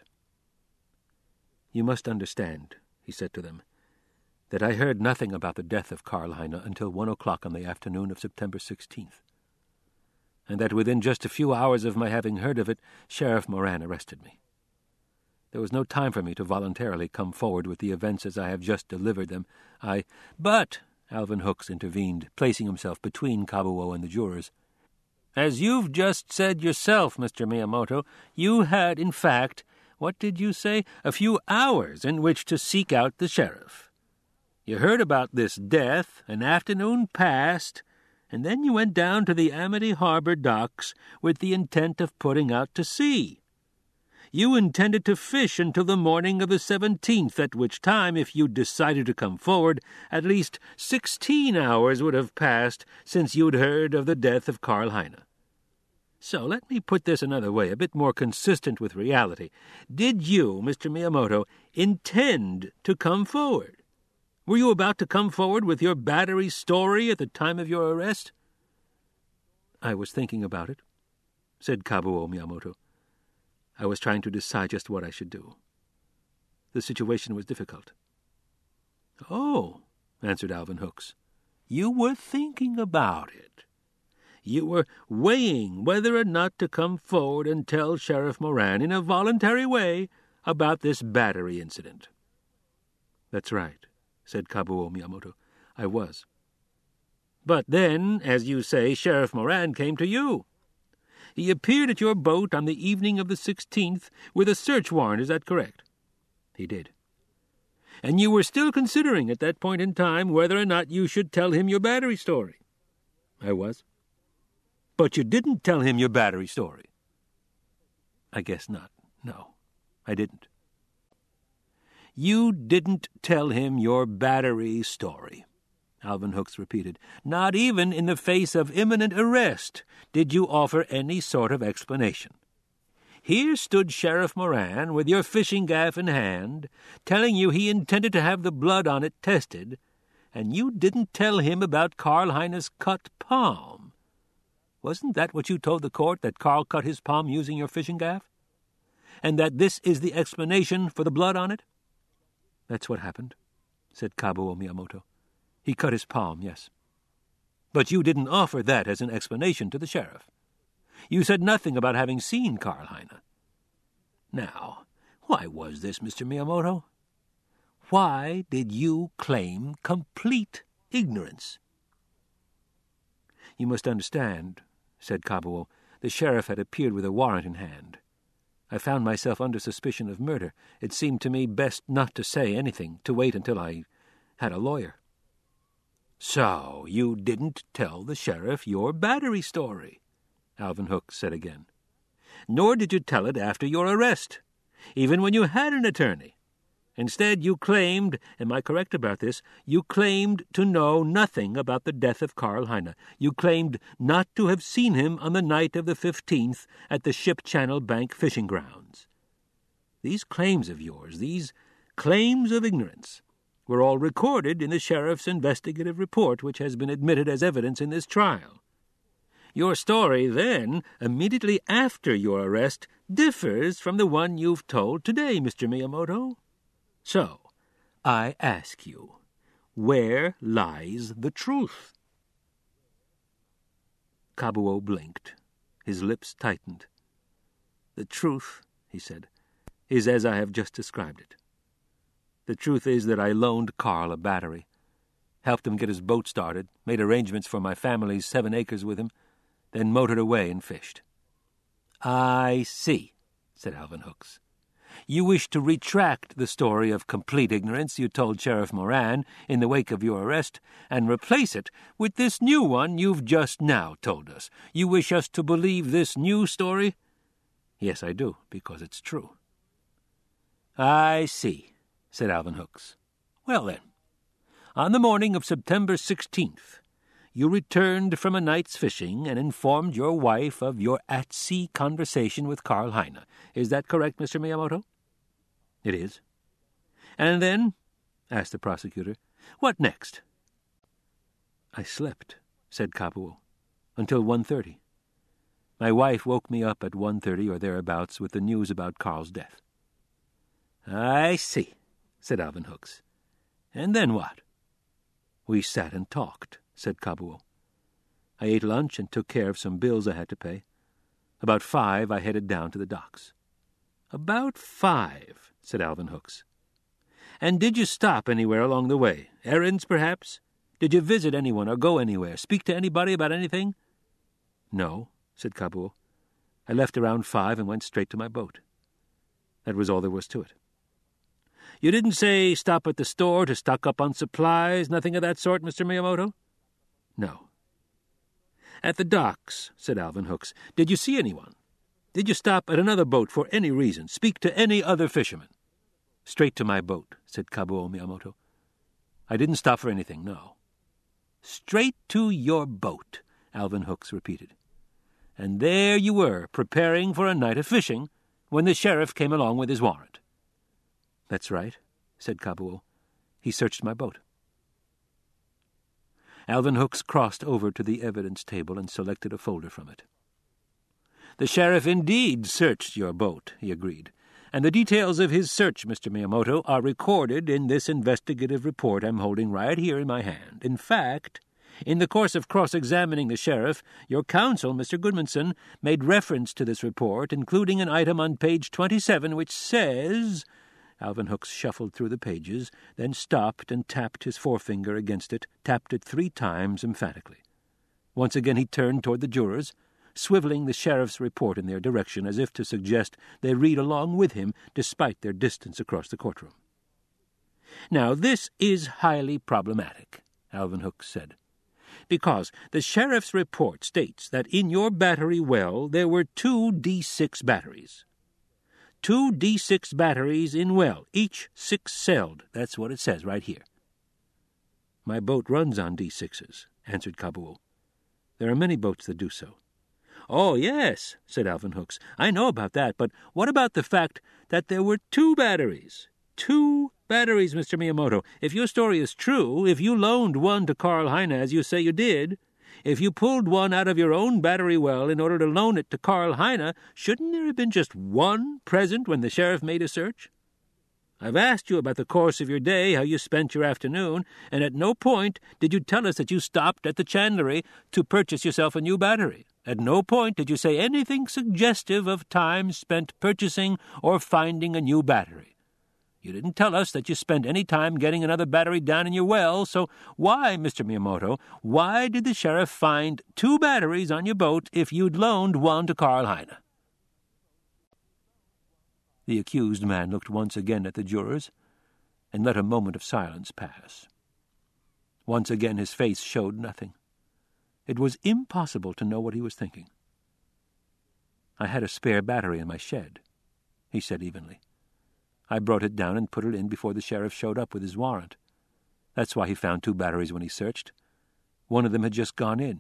"You must understand," he said to them, "that I heard nothing about the death of Karl Heine until 1 o'clock on the afternoon of September 16th, and that within just a few hours of my having heard of it, Sheriff Moran arrested me. There was no time for me to voluntarily come forward with the events as I have just delivered them. But, Alvin Hooks intervened, placing himself between Kabuo and the jurors, "as you've just said yourself, Mr. Miyamoto, you had, in fact, what did you say, a few hours in which to seek out the sheriff. You heard about this death, an afternoon passed, and then you went down to the Amity Harbor docks with the intent of putting out to sea. You intended to fish until the morning of the 17th, at which time, if you'd decided to come forward, at least 16 hours would have passed since you'd heard of the death of Karl Heine. So let me put this another way, a bit more consistent with reality. Did you, Mr. Miyamoto, intend to come forward? Were you about to come forward with your battery story at the time of your arrest?" "I was thinking about it," said Kabuo Miyamoto. "I was trying to decide just what I should do. The situation was difficult." "Oh," answered Alvin Hooks, "you were thinking about it. You were weighing whether or not to come forward and tell Sheriff Moran in a voluntary way about this battery incident." "That's right," said Kabuo Miyamoto. "I was." "But then, as you say, Sheriff Moran came to you. He appeared at your boat on the evening of the 16th with a search warrant, is that correct?" "He did." "And you were still considering at that point in time whether or not you should tell him your battery story?" "I was." "But you didn't tell him your battery story." "I guess not. No, I didn't." "You didn't tell him your battery story," Alvin Hooks repeated. "Not even in the face of imminent arrest did you offer any sort of explanation. Here stood Sheriff Moran with your fishing gaff in hand, telling you he intended to have the blood on it tested, and you didn't tell him about Karl Heine's cut palm. Wasn't that what you told the court, that Karl cut his palm using your fishing gaff? And that this is the explanation for the blood on it?" "That's what happened," said Kabuo Miyamoto. "He cut his palm, yes." "But you didn't offer that as an explanation to the sheriff. You said nothing about having seen Karl Heine. Now, why was this, Mr. Miyamoto? Why did you claim complete ignorance?" "You must understand," said Kabuo, "the sheriff had appeared with a warrant in hand. I found myself under suspicion of murder. It seemed to me best not to say anything, to wait until I had a lawyer." "So you didn't tell the sheriff your battery story," Alvin Hooks said again. "Nor did you tell it after your arrest, even when you had an attorney. Instead, you claimed, am I correct about this, you claimed to know nothing about the death of Karl Heine. You claimed not to have seen him on the night of the 15th at the Ship Channel Bank fishing grounds. These claims of yours, these claims of ignorance, were all recorded in the sheriff's investigative report, which has been admitted as evidence in this trial. Your story then, immediately after your arrest, differs from the one you've told today, Mr. Miyamoto. So, I ask you, where lies the truth?" Kabuo blinked. His lips tightened. "The truth," he said, "is as I have just described it. The truth is that I loaned Karl a battery, helped him get his boat started, made arrangements for my family's 7 acres with him, then motored away and fished." "I see," said Alvin Hooks. "You wish to retract the story of complete ignorance you told Sheriff Moran in the wake of your arrest and replace it with this new one you've just now told us. You wish us to believe this new story?" "Yes, I do, because it's true." "I see," said Alvin Hooks. "Well, then, on the morning of September 16th, you returned from a night's fishing and informed your wife of your at-sea conversation with Karl Heine. Is that correct, Mr. Miyamoto?" "It is." "And then," asked the prosecutor, "what next?" "I slept," said Kabuo, "until 1:30. My wife woke me up at 1:30 or thereabouts with the news about Karl's death." "I see," said Alvin Hooks. "And then what?" "We sat and talked," said Kabuo. "I ate lunch and took care of some bills I had to pay. About 5, I headed down to the docks." "About 5," said Alvin Hooks. "And did you stop anywhere along the way? Errands, perhaps? Did you visit anyone or go anywhere? Speak to anybody about anything?" "No," said Kabuo. "I left around 5 and went straight to my boat. That was all there was to it." "You didn't say stop at the store to stock up on supplies, nothing of that sort, Mr. Miyamoto?" "No." "At the docks," said Alvin Hooks, "did you see anyone? Did you stop at another boat for any reason? Speak to any other fisherman?" "Straight to my boat," said Kabuo Miyamoto. "I didn't stop for anything, no." "Straight to your boat," Alvin Hooks repeated. "And there you were, preparing for a night of fishing, when the sheriff came along with his warrant." "That's right," said Kabuo. "He searched my boat." Alvin Hooks crossed over to the evidence table and selected a folder from it. "The sheriff indeed searched your boat," he agreed, "and the details of his search, Mr. Miyamoto, are recorded in this investigative report I'm holding right here in my hand. In fact, in the course of cross-examining the sheriff, your counsel, Mr. Goodmanson, made reference to this report, including an item on page 27 which says—" Alvin Hooks shuffled through the pages, then stopped and tapped his forefinger against it, tapped it 3 times emphatically. Once again he turned toward the jurors, swiveling the sheriff's report in their direction as if to suggest they read along with him despite their distance across the courtroom. "Now, this is highly problematic," Alvin Hooks said, "because the sheriff's report states that in your battery well there were 2 D6 batteries. 2 D6 batteries in well, each 6-celled. That's what it says right here." "My boat runs on D6s," answered Kabuo. "There are many boats that do so." "Oh, yes," said Alvin Hooks. "I know about that, but what about the fact that there were 2 batteries? 2 batteries, Mr. Miyamoto. If your story is true, if you loaned one to Karl Heine, as you say you did, if you pulled one out of your own battery well in order to loan it to Karl Heine, shouldn't there have been just one present when the sheriff made a search? I've asked you about the course of your day, how you spent your afternoon, and at no point did you tell us that you stopped at the chandlery to purchase yourself a new battery. At no point did you say anything suggestive of time spent purchasing or finding a new battery. You didn't tell us that you spent any time getting another battery down in your well, so why, Mr. Miyamoto, why did the sheriff find 2 batteries on your boat if you'd loaned one to Karl Heine?" The accused man looked once again at the jurors and let a moment of silence pass. Once again his face showed nothing. It was impossible to know what he was thinking. "I had a spare battery in my shed," he said evenly. "I brought it down and put it in before the sheriff showed up with his warrant. That's why he found 2 batteries when he searched. One of them had just gone in."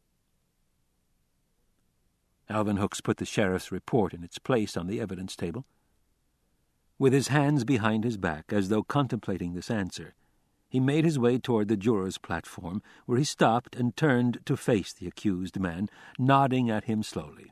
Alvin Hooks put the sheriff's report in its place on the evidence table. With his hands behind his back, as though contemplating this answer, he made his way toward the jurors' platform, where he stopped and turned to face the accused man, nodding at him slowly.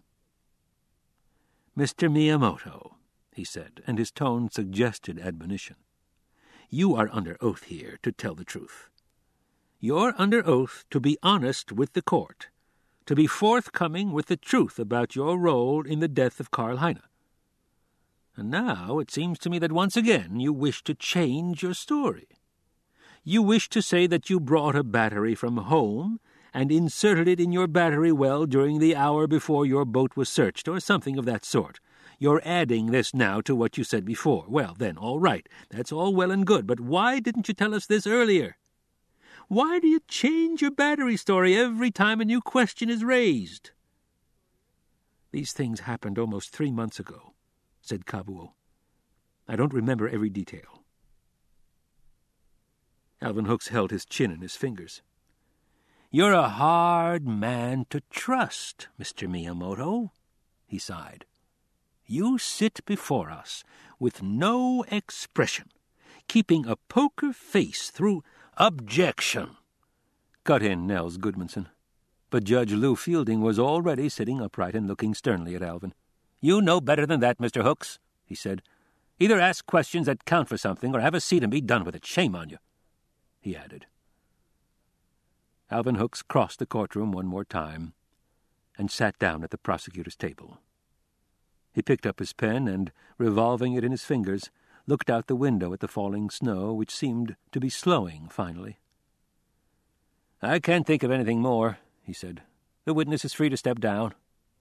"Mr. Miyamoto," he said, and his tone suggested admonition, "you are under oath here to tell the truth. You're under oath to be honest with the court, to be forthcoming with the truth about your role in the death of Karl Heine. And now it seems to me that once again you wish to change your story. You wish to say that you brought a battery from home and inserted it in your battery well during the hour before your boat was searched, or something of that sort. You're adding this now to what you said before. Well, then, all right. That's all well and good, but why didn't you tell us this earlier? Why do you change your battery story every time a new question is raised?" "These things happened almost 3 months ago," said Kabuo. "I don't remember every detail." Alvin Hooks held his chin in his fingers. "You're a hard man to trust, Mr. Miyamoto," he sighed. "You sit before us with no expression, keeping a poker face through—" "Objection!" cut in Nels Goodmanson. But Judge Lou Fielding was already sitting upright and looking sternly at Alvin. "You know better than that, Mr. Hooks," he said. "Either ask questions that count for something or have a seat and be done with it. Shame on you," he added. Alvin Hooks crossed the courtroom one more time and sat down at the prosecutor's table. He picked up his pen and, revolving it in his fingers, looked out the window at the falling snow, which seemed to be slowing finally. "I can't think of anything more," he said. "The witness is free to step down."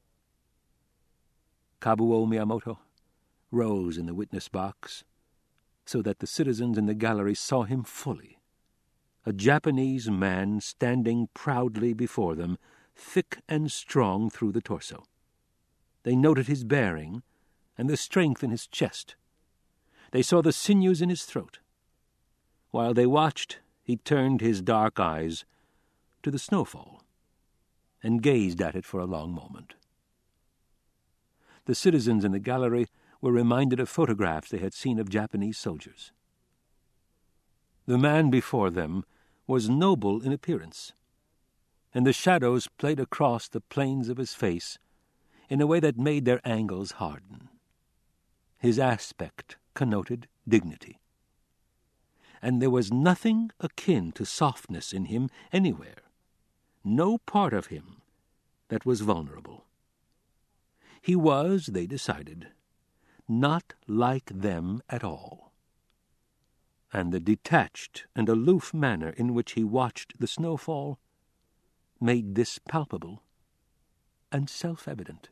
Kabuo Miyamoto rose in the witness box so that the citizens in the gallery saw him fully, a Japanese man standing proudly before them, thick and strong through the torso. They noted his bearing and the strength in his chest. They saw the sinews in his throat. While they watched, he turned his dark eyes to the snowfall and gazed at it for a long moment. The citizens in the gallery were reminded of photographs they had seen of Japanese soldiers. The man before them was noble in appearance, and the shadows played across the planes of his face in a way that made their angles harden. His aspect connoted dignity, and there was nothing akin to softness in him anywhere, no part of him that was vulnerable. He was, they decided, not like them at all, and the detached and aloof manner in which he watched the snowfall made this palpable and self-evident.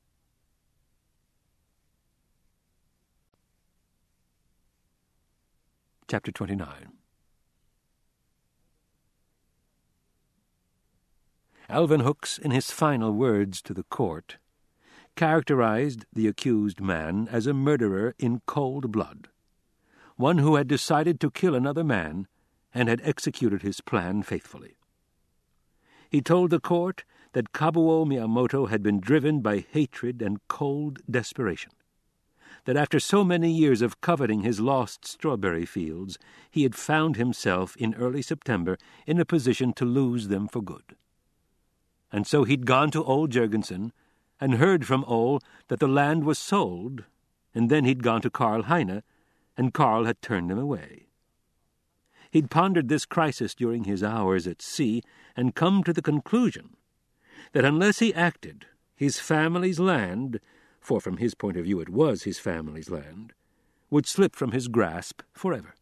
Chapter 29. Alvin Hooks, in his final words to the court, characterized the accused man as a murderer in cold blood, one who had decided to kill another man and had executed his plan faithfully. He told the court that Kabuo Miyamoto had been driven by hatred and cold desperation, that after so many years of coveting his lost strawberry fields, he had found himself in early September in a position to lose them for good. And so he'd gone to Ole Jurgensen and heard from Ole that the land was sold, and then he'd gone to Karl Heine, and Karl had turned him away. He'd pondered this crisis during his hours at sea and come to the conclusion that unless he acted, his family's land, for from his point of view it was his family's land, would slip from his grasp forever.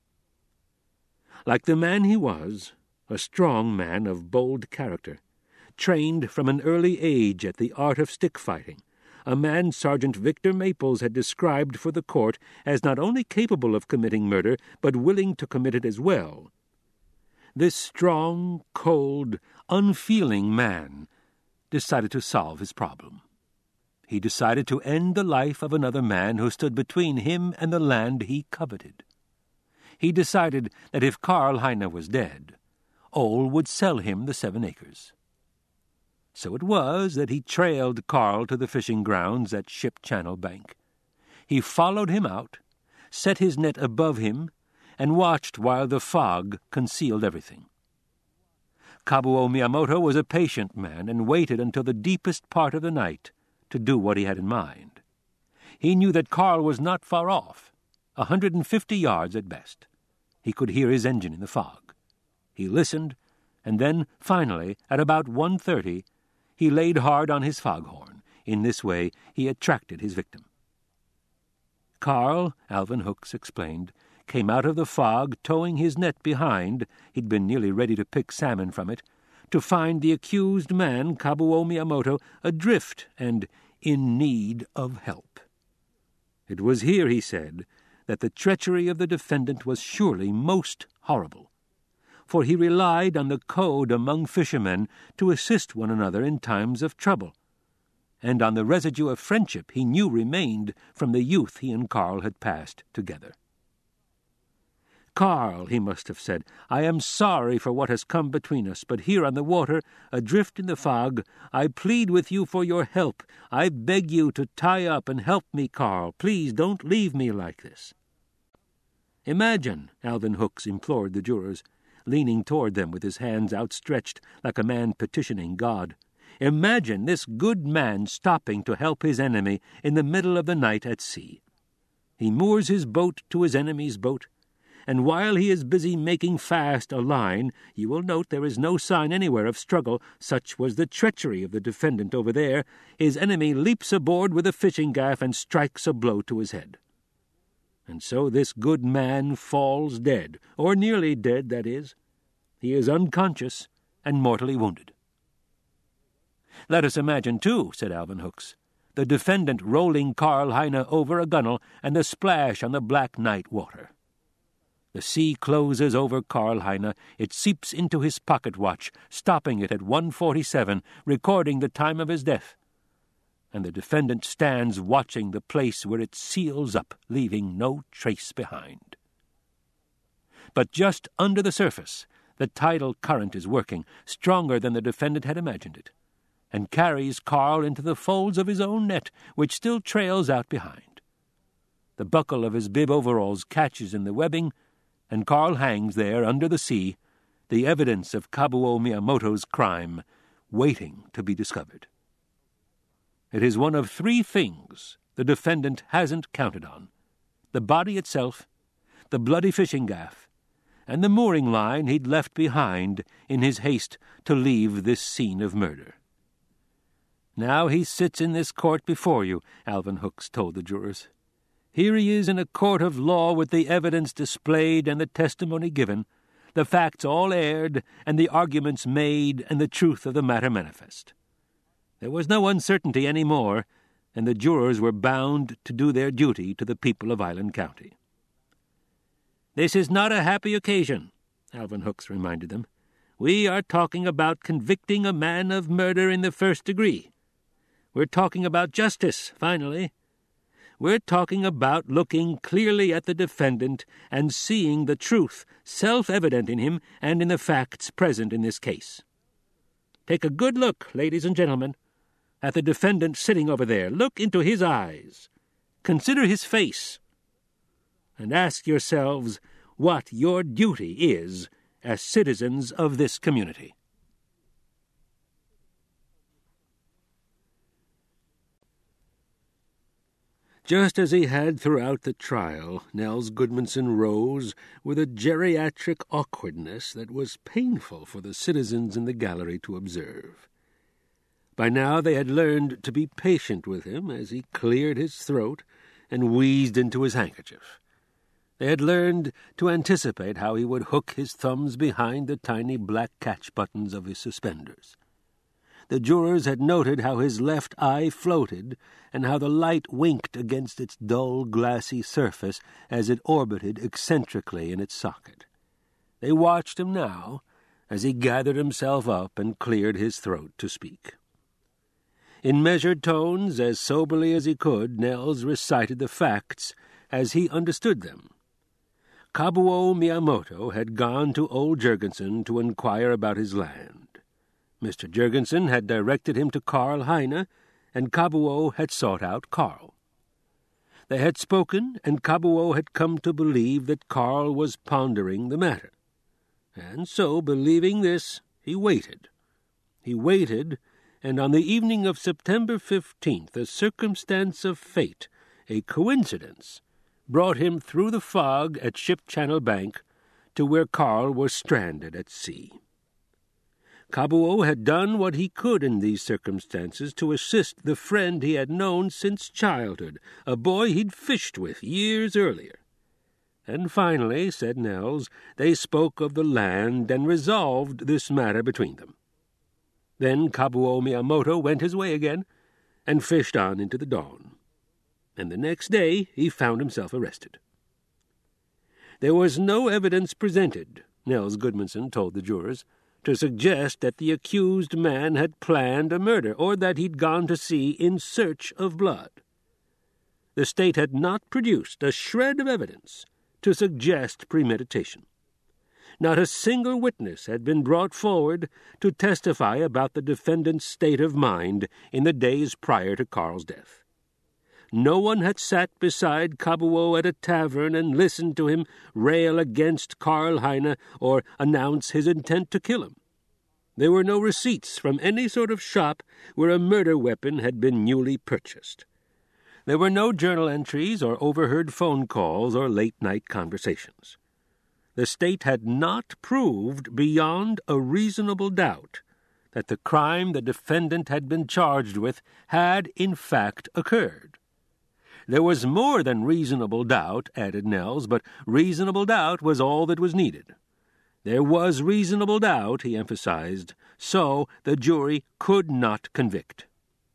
Like the man he was, a strong man of bold character, trained from an early age at the art of stick-fighting, a man Sergeant Victor Maples had described for the court as not only capable of committing murder, but willing to commit it as well. This strong, cold, unfeeling man decided to solve his problem. He decided to end the life of another man who stood between him and the land he coveted. He decided that if Karl Heine was dead, Ole would sell him the 7 acres. So it was that he trailed Karl to the fishing grounds at Ship Channel Bank. He followed him out, set his net above him, and watched while the fog concealed everything. Kabuo Miyamoto was a patient man and waited until the deepest part of the night to do what he had in mind. He knew that Karl was not far off, 150 yards at best. He could hear his engine in the fog. He listened, and then, finally, at about 1:30, he laid hard on his foghorn. In this way he attracted his victim. Karl, Alvin Hooks explained, came out of the fog towing his net behind, he'd been nearly ready to pick salmon from it, to find the accused man, Kabuo Miyamoto, adrift and in need of help. It was here, he said, that the treachery of the defendant was surely most horrible, for he relied on the code among fishermen to assist one another in times of trouble, and on the residue of friendship he knew remained from the youth he and Karl had passed together. "Carl," he must have said, "I am sorry for what has come between us, but here on the water, adrift in the fog, I plead with you for your help. I beg you to tie up and help me, Carl. Please don't leave me like this." "Imagine," Alvin Hooks implored the jurors, leaning toward them with his hands outstretched like a man petitioning God. "Imagine this good man stopping to help his enemy in the middle of the night at sea. He moors his boat to his enemy's boat, and while he is busy making fast a line, you will note there is no sign anywhere of struggle, such was the treachery of the defendant over there, his enemy leaps aboard with a fishing gaff and strikes a blow to his head. And so this good man falls dead, or nearly dead, that is. He is unconscious and mortally wounded." "Let us imagine, too," said Alvin Hooks, "the defendant rolling Karl Heine over a gunwale and the splash on the black night water. The sea closes over Karl Heine. It seeps into his pocket watch, stopping it at 1:47, recording the time of his death. And the defendant stands watching the place where it seals up, leaving no trace behind. But just under the surface, the tidal current is working, stronger than the defendant had imagined it, and carries Karl into the folds of his own net, which still trails out behind. The buckle of his bib overalls catches in the webbing, and Karl hangs there under the sea, the evidence of Kabuo Miyamoto's crime, waiting to be discovered. It is one of three things the defendant hasn't counted on: the body itself, the bloody fishing gaff, and the mooring line he'd left behind in his haste to leave this scene of murder. Now he sits in this court before you, Alvin Hooks told the jurors. Here he is in a court of law with the evidence displayed and the testimony given, the facts all aired and the arguments made and the truth of the matter manifest. There was no uncertainty any more, and the jurors were bound to do their duty to the people of Island County. "This is not a happy occasion," Alvin Hooks reminded them. "We are talking about convicting a man of murder in the first degree. We're talking about justice, finally. We're talking about looking clearly at the defendant and seeing the truth self-evident in him and in the facts present in this case. Take a good look, ladies and gentlemen, at the defendant sitting over there. Look into his eyes. Consider his face. And ask yourselves what your duty is as citizens of this community." Just as he had throughout the trial, Nels Goodmanson rose with a geriatric awkwardness that was painful for the citizens in the gallery to observe. By now they had learned to be patient with him as he cleared his throat and wheezed into his handkerchief. They had learned to anticipate how he would hook his thumbs behind the tiny black catch buttons of his suspenders. The jurors had noted how his left eye floated and how the light winked against its dull, glassy surface as it orbited eccentrically in its socket. They watched him now as he gathered himself up and cleared his throat to speak. In measured tones, as soberly as he could, Nels recited the facts as he understood them. Kabuo Miyamoto had gone to old Jurgensen to inquire about his land. Mr. Jurgensen had directed him to Karl Heine, and Kabuo had sought out Karl. They had spoken, and Kabuo had come to believe that Karl was pondering the matter. And so, believing this, he waited. He waited, and on the evening of September 15th, a circumstance of fate, a coincidence, brought him through the fog at Ship Channel Bank to where Karl was stranded at sea. Kabuo had done what he could in these circumstances to assist the friend he had known since childhood, a boy he'd fished with years earlier. And finally, said Nels, they spoke of the land and resolved this matter between them. Then Kabuo Miyamoto went his way again and fished on into the dawn. And the next day he found himself arrested. There was no evidence presented, Nels Goodmanson told the jurors, to suggest that the accused man had planned a murder or that he'd gone to sea in search of blood. The state had not produced a shred of evidence to suggest premeditation. Not a single witness had been brought forward to testify about the defendant's state of mind in the days prior to Karl's death. No one had sat beside Kabuo at a tavern and listened to him rail against Karl Heine or announce his intent to kill him. There were no receipts from any sort of shop where a murder weapon had been newly purchased. There were no journal entries or overheard phone calls or late-night conversations. The state had not proved beyond a reasonable doubt that the crime the defendant had been charged with had in fact occurred. There was more than reasonable doubt, added Nels, but reasonable doubt was all that was needed. There was reasonable doubt, he emphasized, so the jury could not convict.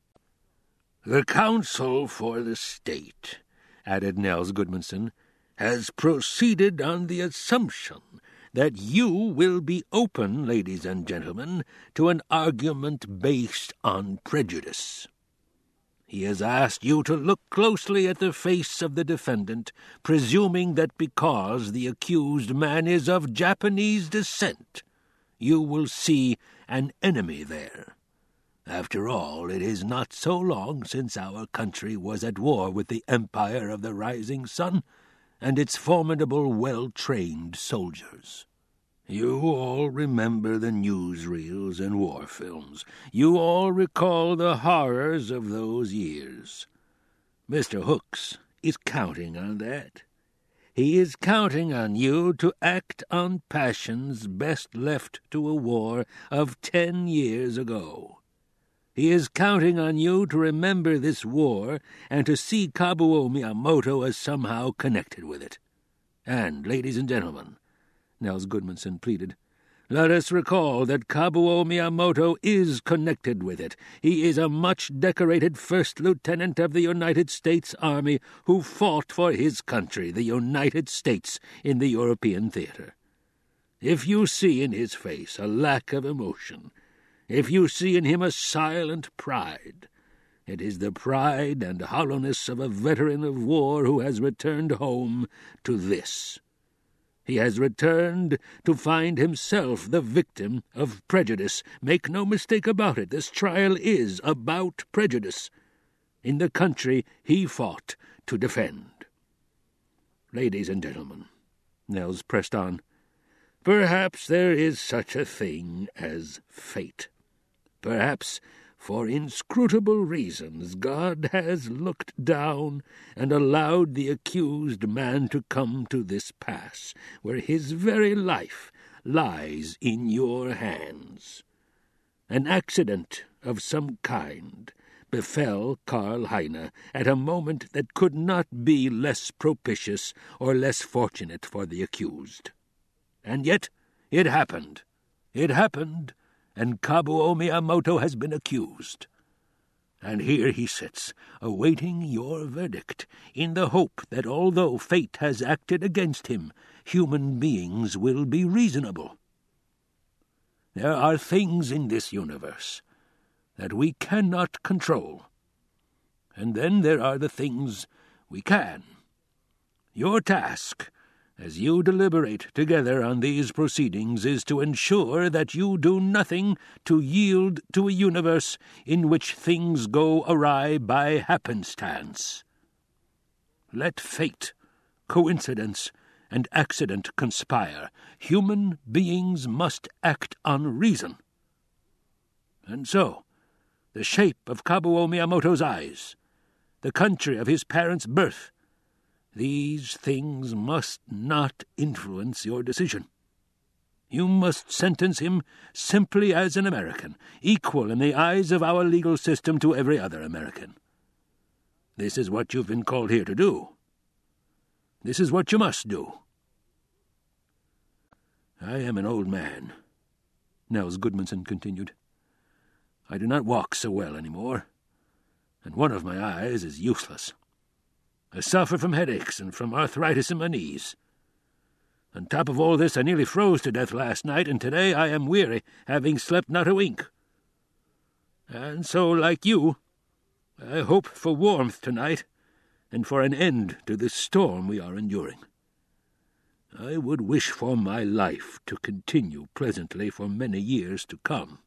The counsel for the state, added Nels Goodmanson, has proceeded on the assumption that you will be open, ladies and gentlemen, to an argument based on prejudice. He has asked you to look closely at the face of the defendant, presuming that because the accused man is of Japanese descent, you will see an enemy there. After all, it is not so long since our country was at war with the Empire of the Rising Sun and its formidable, well-trained soldiers. You all remember the newsreels and war films. You all recall the horrors of those years. Mr. Hooks is counting on that. He is counting on you to act on passions best left to a war of 10 years ago. He is counting on you to remember this war and to see Kabuo Miyamoto as somehow connected with it. And, ladies and gentlemen, Nels Goodmanson pleaded, let us recall that Kabuo Miyamoto is connected with it. He is a much-decorated first lieutenant of the United States Army who fought for his country, the United States, in the European theater. If you see in his face a lack of emotion, if you see in him a silent pride, it is the pride and hollowness of a veteran of war who has returned home to this. He has returned to find himself the victim of prejudice. Make no mistake about it, this trial is about prejudice in the country he fought to defend. Ladies and gentlemen, Nels pressed on, perhaps there is such a thing as fate. Perhaps, for inscrutable reasons, God has looked down and allowed the accused man to come to this pass, where his very life lies in your hands. An accident of some kind befell Karl Heine at a moment that could not be less propitious or less fortunate for the accused. And yet it happened. It happened, and Kabuo Miyamoto has been accused. And here he sits, awaiting your verdict, in the hope that although fate has acted against him, human beings will be reasonable. There are things in this universe that we cannot control, and then there are the things we can. Your task, as you deliberate together on these proceedings, is to ensure that you do nothing to yield to a universe in which things go awry by happenstance. Let fate, coincidence, and accident conspire. Human beings must act on reason. And so, the shape of Kabuo Miyamoto's eyes, the country of his parents' birth, these things must not influence your decision. You must sentence him simply as an American, equal in the eyes of our legal system to every other American. This is what you've been called here to do. This is what you must do. I am an old man, Nels Goodmanson continued. I do not walk so well any more, and one of my eyes is useless. I suffer from headaches and from arthritis in my knees. On top of all this, I nearly froze to death last night, and today I am weary, having slept not a wink. And so, like you, I hope for warmth tonight, and for an end to this storm we are enduring. I would wish for my life to continue pleasantly for many years to come.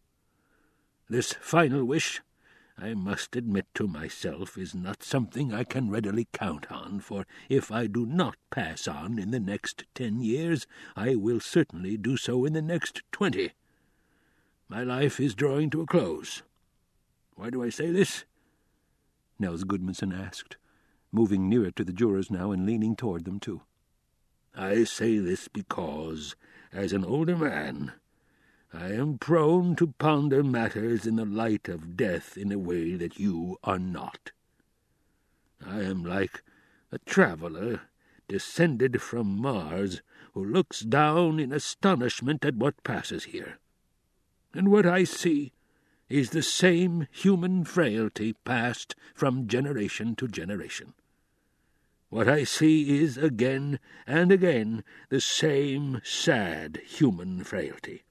This final wish, I must admit to myself, is not something I can readily count on, for if I do not pass on in the next 10 years, I will certainly do so in the next 20. My life is drawing to a close. Why do I say this? Nels Goodmanson asked, moving nearer to the jurors now and leaning toward them, too. I say this because, as an older man, I am prone to ponder matters in the light of death in a way that you are not. I am like a traveller descended from Mars who looks down in astonishment at what passes here. And what I see is the same human frailty passed from generation to generation. What I see is again and again the same sad human frailty.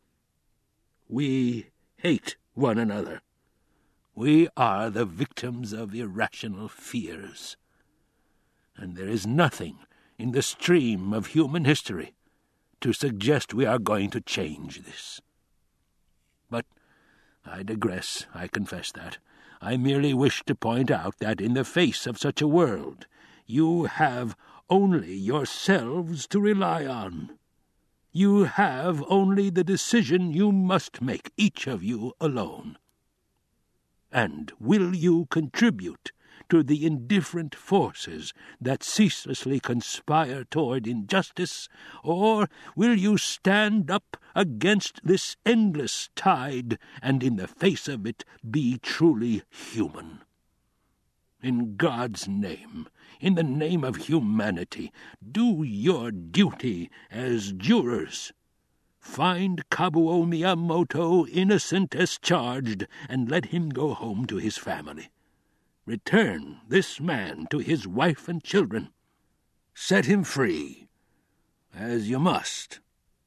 We hate one another. We are the victims of irrational fears. And there is nothing in the stream of human history to suggest we are going to change this. But I digress, I confess that. I merely wish to point out that in the face of such a world, you have only yourselves to rely on. You have only the decision you must make, each of you alone. And will you contribute to the indifferent forces that ceaselessly conspire toward injustice, or will you stand up against this endless tide and in the face of it be truly human? In God's name, in the name of humanity, do your duty as jurors. Find Kabuo Miyamoto innocent as charged, and let him go home to his family. Return this man to his wife and children. Set him free, as you must.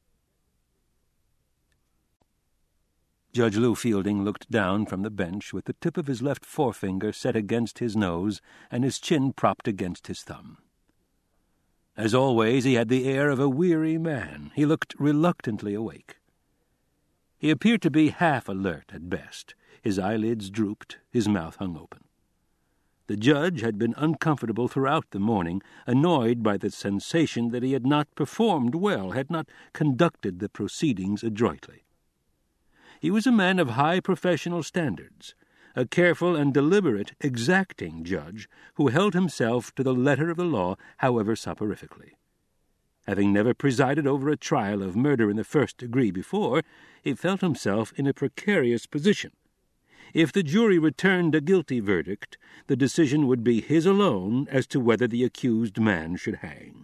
Judge Lew Fielding looked down from the bench with the tip of his left forefinger set against his nose and his chin propped against his thumb. As always, he had the air of a weary man. He looked reluctantly awake. He appeared to be half alert at best. His eyelids drooped, his mouth hung open. The judge had been uncomfortable throughout the morning, annoyed by the sensation that he had not performed well, had not conducted the proceedings adroitly. He was a man of high professional standards, a careful and deliberate, exacting judge who held himself to the letter of the law, however soporifically. Having never presided over a trial of murder in the first degree before, he felt himself in a precarious position. If the jury returned a guilty verdict, the decision would be his alone as to whether the accused man should hang.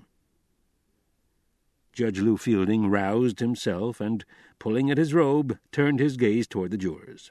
Judge Lew Fielding roused himself and, pulling at his robe, turned his gaze toward the jurors.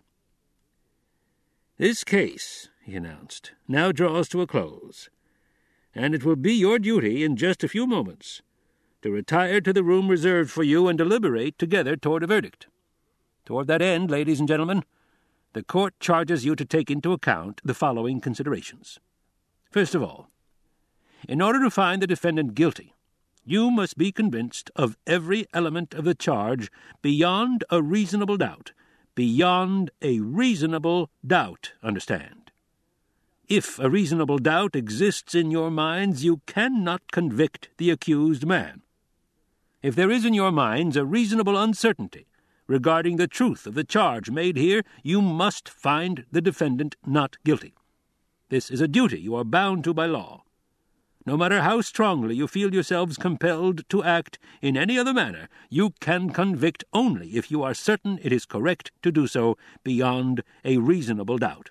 "This case," he announced, "now draws to a close, and it will be your duty in just a few moments to retire to the room reserved for you and deliberate together toward a verdict. Toward that end, ladies and gentlemen, the court charges you to take into account the following considerations. First of all, in order to find the defendant guilty, you must be convinced of every element of the charge beyond a reasonable doubt. Beyond a reasonable doubt, understand. If a reasonable doubt exists in your minds, you cannot convict the accused man. If there is in your minds a reasonable uncertainty regarding the truth of the charge made here, you must find the defendant not guilty. This is a duty you are bound to by law. No matter how strongly you feel yourselves compelled to act in any other manner, you can convict only if you are certain it is correct to do so beyond a reasonable doubt.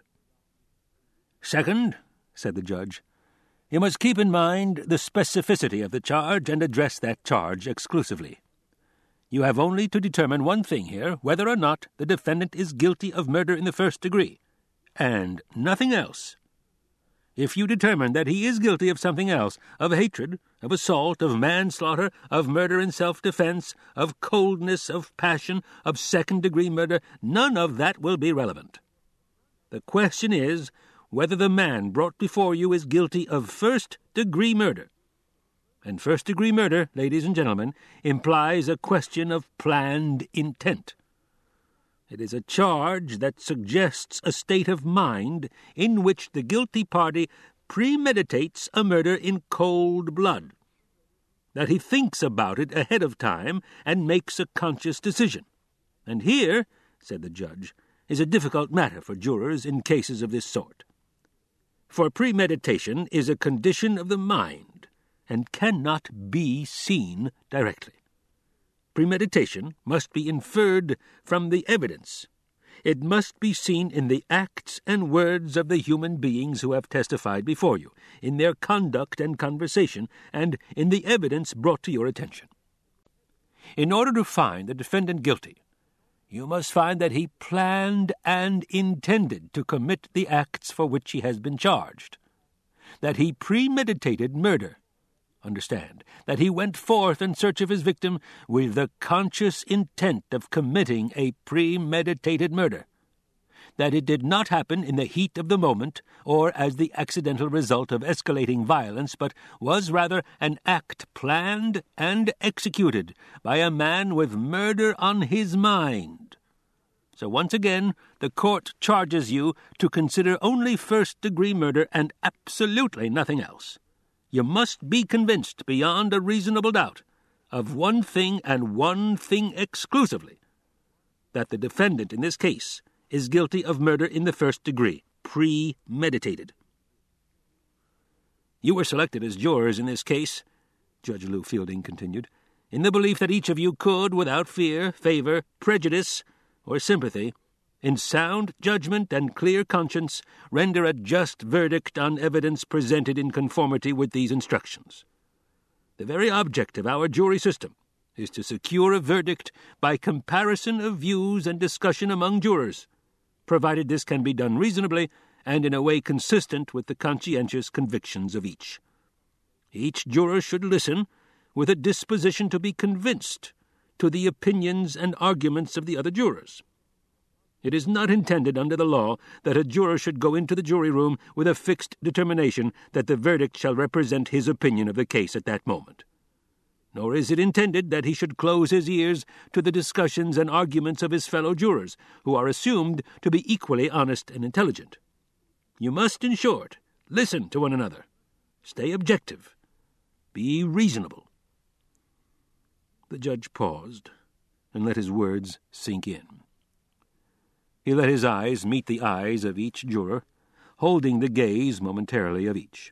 Second, said the judge, you must keep in mind the specificity of the charge and address that charge exclusively. You have only to determine one thing here, whether or not the defendant is guilty of murder in the first degree, and nothing else. If you determine that he is guilty of something else, of hatred, of assault, of manslaughter, of murder in self-defense, of coldness, of passion, of second-degree murder, none of that will be relevant. The question is whether the man brought before you is guilty of first-degree murder. And first-degree murder, ladies and gentlemen, implies a question of planned intent. It is a charge that suggests a state of mind in which the guilty party premeditates a murder in cold blood, that he thinks about it ahead of time and makes a conscious decision. And here, said the judge, is a difficult matter for jurors in cases of this sort. For premeditation is a condition of the mind and cannot be seen directly. Premeditation must be inferred from the evidence. It must be seen in the acts and words of the human beings who have testified before you, in their conduct and conversation, and in the evidence brought to your attention. In order to find the defendant guilty, you must find that he planned and intended to commit the acts for which he has been charged, that he premeditated murder. Understand, that he went forth in search of his victim with the conscious intent of committing a premeditated murder, that it did not happen in the heat of the moment or as the accidental result of escalating violence, but was rather an act planned and executed by a man with murder on his mind. So once again, the court charges you to consider only first-degree murder and absolutely nothing else. You must be convinced beyond a reasonable doubt of one thing and one thing exclusively, that the defendant in this case is guilty of murder in the first degree, premeditated. You were selected as jurors in this case, Judge Lew Fielding continued, in the belief that each of you could, without fear, favor, prejudice, or sympathy, in sound judgment and clear conscience, render a just verdict on evidence presented in conformity with these instructions. The very object of our jury system is to secure a verdict by comparison of views and discussion among jurors, provided this can be done reasonably and in a way consistent with the conscientious convictions of each. Each juror should listen with a disposition to be convinced to the opinions and arguments of the other jurors. It is not intended under the law that a juror should go into the jury room with a fixed determination that the verdict shall represent his opinion of the case at that moment. Nor is it intended that he should close his ears to the discussions and arguments of his fellow jurors, who are assumed to be equally honest and intelligent. You must, in short, listen to one another, stay objective, be reasonable. The judge paused and let his words sink in. He let his eyes meet the eyes of each juror, holding the gaze momentarily of each.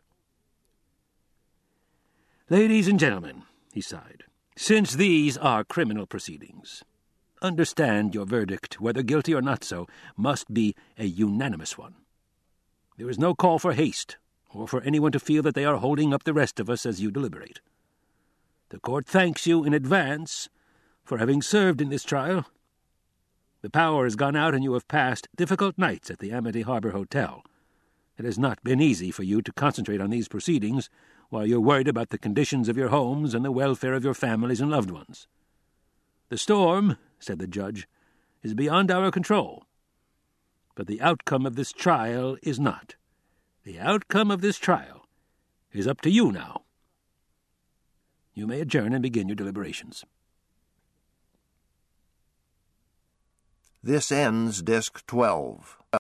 "Ladies and gentlemen," he sighed, "since these are criminal proceedings, understand your verdict, whether guilty or not so, must be a unanimous one. There is no call for haste, or for anyone to feel that they are holding up the rest of us as you deliberate. The court thanks you in advance for having served in this trial. The power has gone out and you have passed difficult nights at the Amity Harbor Hotel. It has not been easy for you to concentrate on these proceedings while you're worried about the conditions of your homes and the welfare of your families and loved ones. The storm," said the judge, "is beyond our control. But the outcome of this trial is not. The outcome of this trial is up to you now. You may adjourn and begin your deliberations." This ends Disc 12.